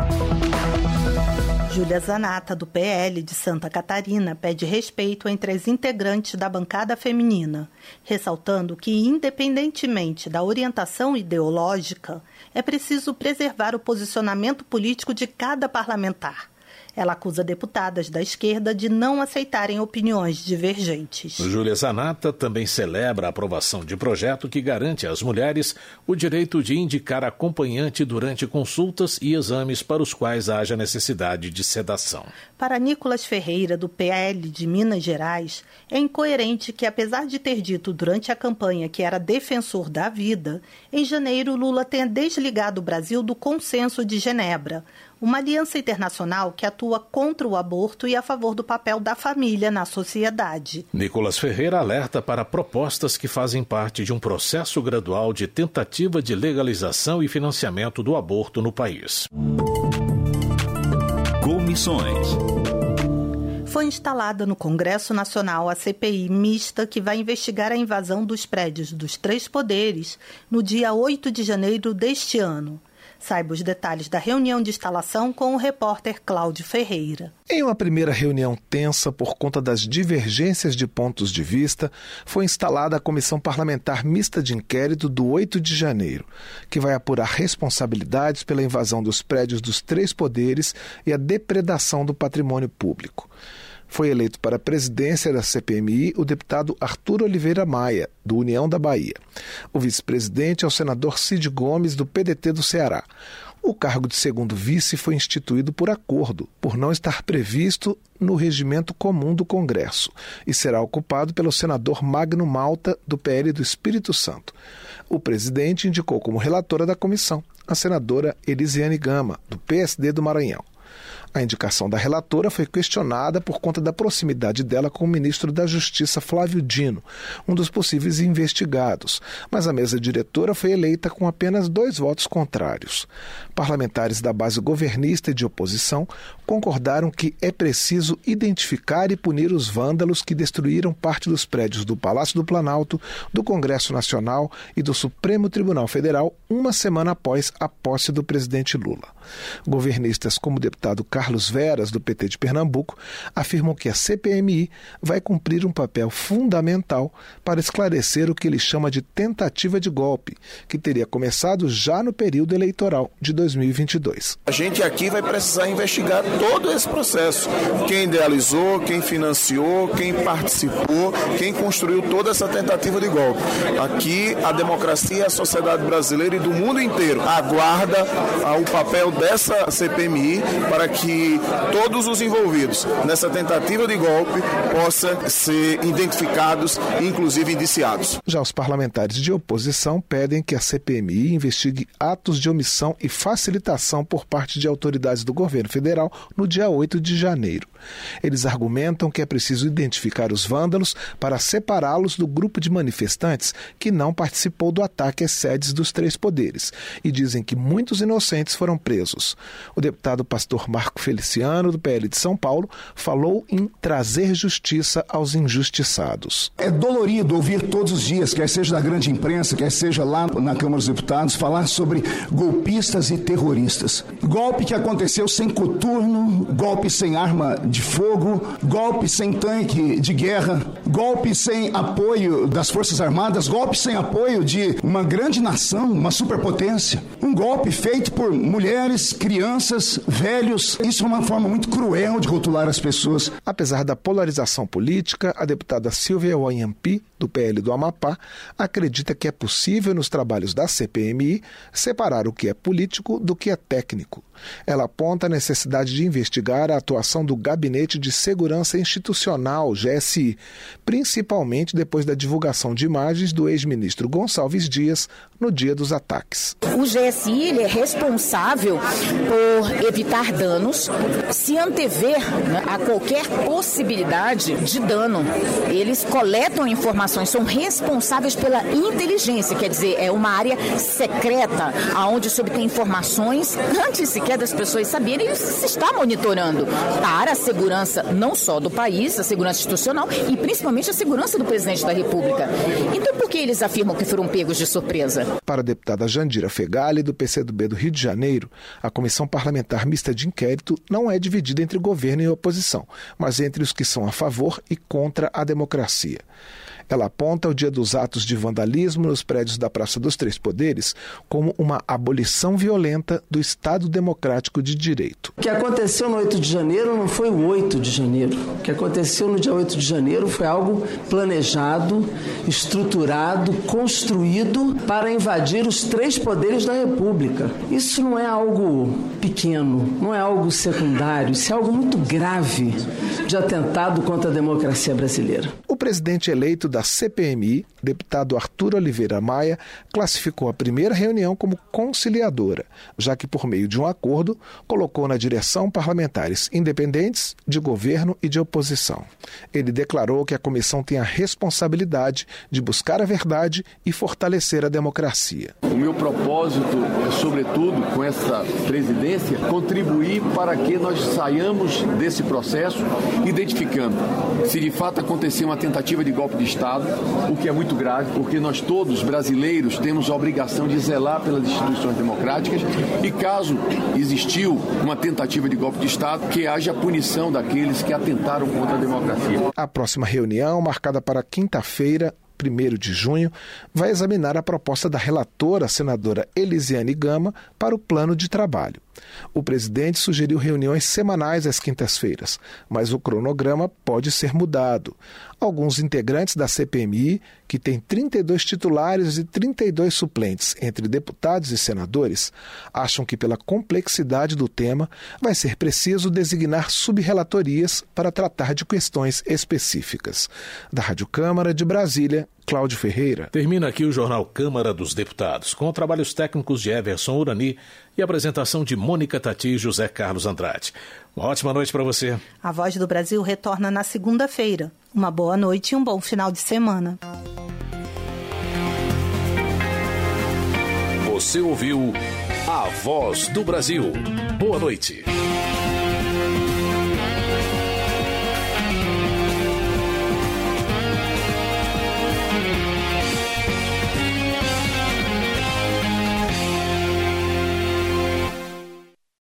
Júlia Zanata, do P L de Santa Catarina, pede respeito entre as integrantes da bancada feminina, ressaltando que, independentemente da orientação ideológica, é preciso preservar o posicionamento político de cada parlamentar. Ela acusa deputadas da esquerda de não aceitarem opiniões divergentes. Júlia Zanata também celebra a aprovação de projeto que garante às mulheres o direito de indicar acompanhante durante consultas e exames para os quais haja necessidade de sedação. Para Nicolas Ferreira, do P L de Minas Gerais, é incoerente que, apesar de ter dito durante a campanha que era defensor da vida, em janeiro Lula tenha desligado o Brasil do Consenso de Genebra, uma aliança internacional que atua contra o aborto e a favor do papel da família na sociedade. Nicolas Ferreira alerta para propostas que fazem parte de um processo gradual de tentativa de legalização e financiamento do aborto no país. Comissões. Foi instalada no Congresso Nacional a C P I mista que vai investigar a invasão dos prédios dos três poderes no dia oito de janeiro deste ano. Saiba os detalhes da reunião de instalação com o repórter Cláudio Ferreira. Em uma primeira reunião tensa por conta das divergências de pontos de vista, foi instalada a Comissão Parlamentar Mista de Inquérito do oito de janeiro, que vai apurar responsabilidades pela invasão dos prédios dos três poderes e a depredação do patrimônio público. Foi eleito para a presidência da C P M I o deputado Arthur Oliveira Maia, do União da Bahia. O vice-presidente é o senador Cid Gomes, do P D T do Ceará. O cargo de segundo vice foi instituído por acordo, por não estar previsto no regimento comum do Congresso, e será ocupado pelo senador Magno Malta, do P L do Espírito Santo. O presidente indicou como relatora da comissão a senadora Elisiane Gama, do P S D do Maranhão. A indicação da relatora foi questionada por conta da proximidade dela com o ministro da Justiça, Flávio Dino, um dos possíveis investigados, mas a mesa diretora foi eleita com apenas dois votos contrários. Parlamentares da base governista e de oposição concordaram que é preciso identificar e punir os vândalos que destruíram parte dos prédios do Palácio do Planalto, do Congresso Nacional e do Supremo Tribunal Federal uma semana após a posse do presidente Lula. Governistas como o deputado Carlos Veras, do P T de Pernambuco, afirmam que a C P M I vai cumprir um papel fundamental para esclarecer o que ele chama de tentativa de golpe, que teria começado já no período eleitoral de dois mil e vinte e dois. A gente aqui vai precisar investigar todo esse processo. Quem idealizou, quem financiou, quem participou, quem construiu toda essa tentativa de golpe. Aqui a democracia, a sociedade brasileira e do mundo inteiro aguarda o papel dessa C P M I para que todos os envolvidos nessa tentativa de golpe possam ser identificados e inclusive indiciados. Já os parlamentares de oposição pedem que a C P M I investigue atos de omissão e facilitação por parte de autoridades do governo federal no dia oito de janeiro. Eles argumentam que é preciso identificar os vândalos para separá-los do grupo de manifestantes que não participou do ataque às sedes dos três poderes e dizem que muitos inocentes foram presos. O deputado pastor Marco Feliciano, do P L de São Paulo, falou em trazer justiça aos injustiçados. É dolorido ouvir todos os dias, quer seja da grande imprensa, quer seja lá na Câmara dos Deputados, falar sobre golpistas e terroristas. Golpe que aconteceu sem coturno, golpe sem arma de fogo, golpe sem tanque de guerra, golpe sem apoio das Forças Armadas, golpe sem apoio de uma grande nação, uma superpotência. Um golpe feito por mulheres, crianças, velhos. Isso é uma forma muito cruel de rotular as pessoas. Apesar da polarização política, a deputada Silvia Wanyampi, do P L do Amapá, acredita que é possível nos trabalhos da C P M I separar o que é político do que é técnico. Ela aponta a necessidade de investigar a atuação do Gabinete de Segurança Institucional, G S I, principalmente depois da divulgação de imagens do ex-ministro Gonçalves Dias no dia dos ataques. O G S I ele é responsável por evitar danos, se antever, né, a qualquer possibilidade de dano. Eles coletam informações, são responsáveis pela inteligência, quer dizer, é uma área secreta, onde se obtém informações antes sequer das pessoas saberem, e se está monitorando para a segurança não só do país, a segurança institucional e principalmente a segurança do presidente da República. Então por que eles afirmam que foram pegos de surpresa? Para a deputada Jandira Fegali, do P C do B do Rio de Janeiro, a Comissão Parlamentar Mista de Inquérito não é dividida entre governo e oposição, mas entre os que são a favor e contra a democracia. Ela aponta o dia dos atos de vandalismo nos prédios da Praça dos Três Poderes como uma abolição violenta do Estado Democrático de Direito. O que aconteceu no oito de janeiro não foi o oito de janeiro. O que aconteceu no dia oito de janeiro foi algo planejado, estruturado, construído para invadir os três poderes da República. Isso não é algo pequeno, não é algo secundário, isso é algo muito grave de atentado contra a democracia brasileira. O presidente eleito da C P M I, deputado Arthur Oliveira Maia, classificou a primeira reunião como conciliadora, já que, por meio de um acordo, colocou na direção parlamentares independentes, de governo e de oposição. Ele declarou que a comissão tem a responsabilidade de buscar a verdade e fortalecer a democracia. O meu propósito é, sobretudo, com essa presidência, contribuir para que nós saiamos desse processo identificando se de fato aconteceu uma tentativa de golpe de Estado, o que é muito grave, porque nós todos, brasileiros, temos a obrigação de zelar pelas instituições democráticas e, caso existiu uma tentativa de golpe de Estado, que haja punição daqueles que atentaram contra a democracia. A próxima reunião, marcada para quinta-feira, primeiro de junho, vai examinar a proposta da relatora, a senadora Elisiane Gama, para o plano de trabalho. O presidente sugeriu reuniões semanais às quintas-feiras, mas o cronograma pode ser mudado. Alguns integrantes da C P M I, que tem trinta e dois titulares e trinta e dois suplentes entre deputados e senadores, acham que, pela complexidade do tema, vai ser preciso designar subrelatorias para tratar de questões específicas. Da Rádio Câmara de Brasília, Cláudio Ferreira. Termina aqui o Jornal Câmara dos Deputados, com trabalhos técnicos de Everson Urani e apresentação de Mônica Tati e José Carlos Andrade. Uma ótima noite para você. A Voz do Brasil retorna na segunda-feira. Uma boa noite e um bom final de semana. Você ouviu A Voz do Brasil. Boa noite.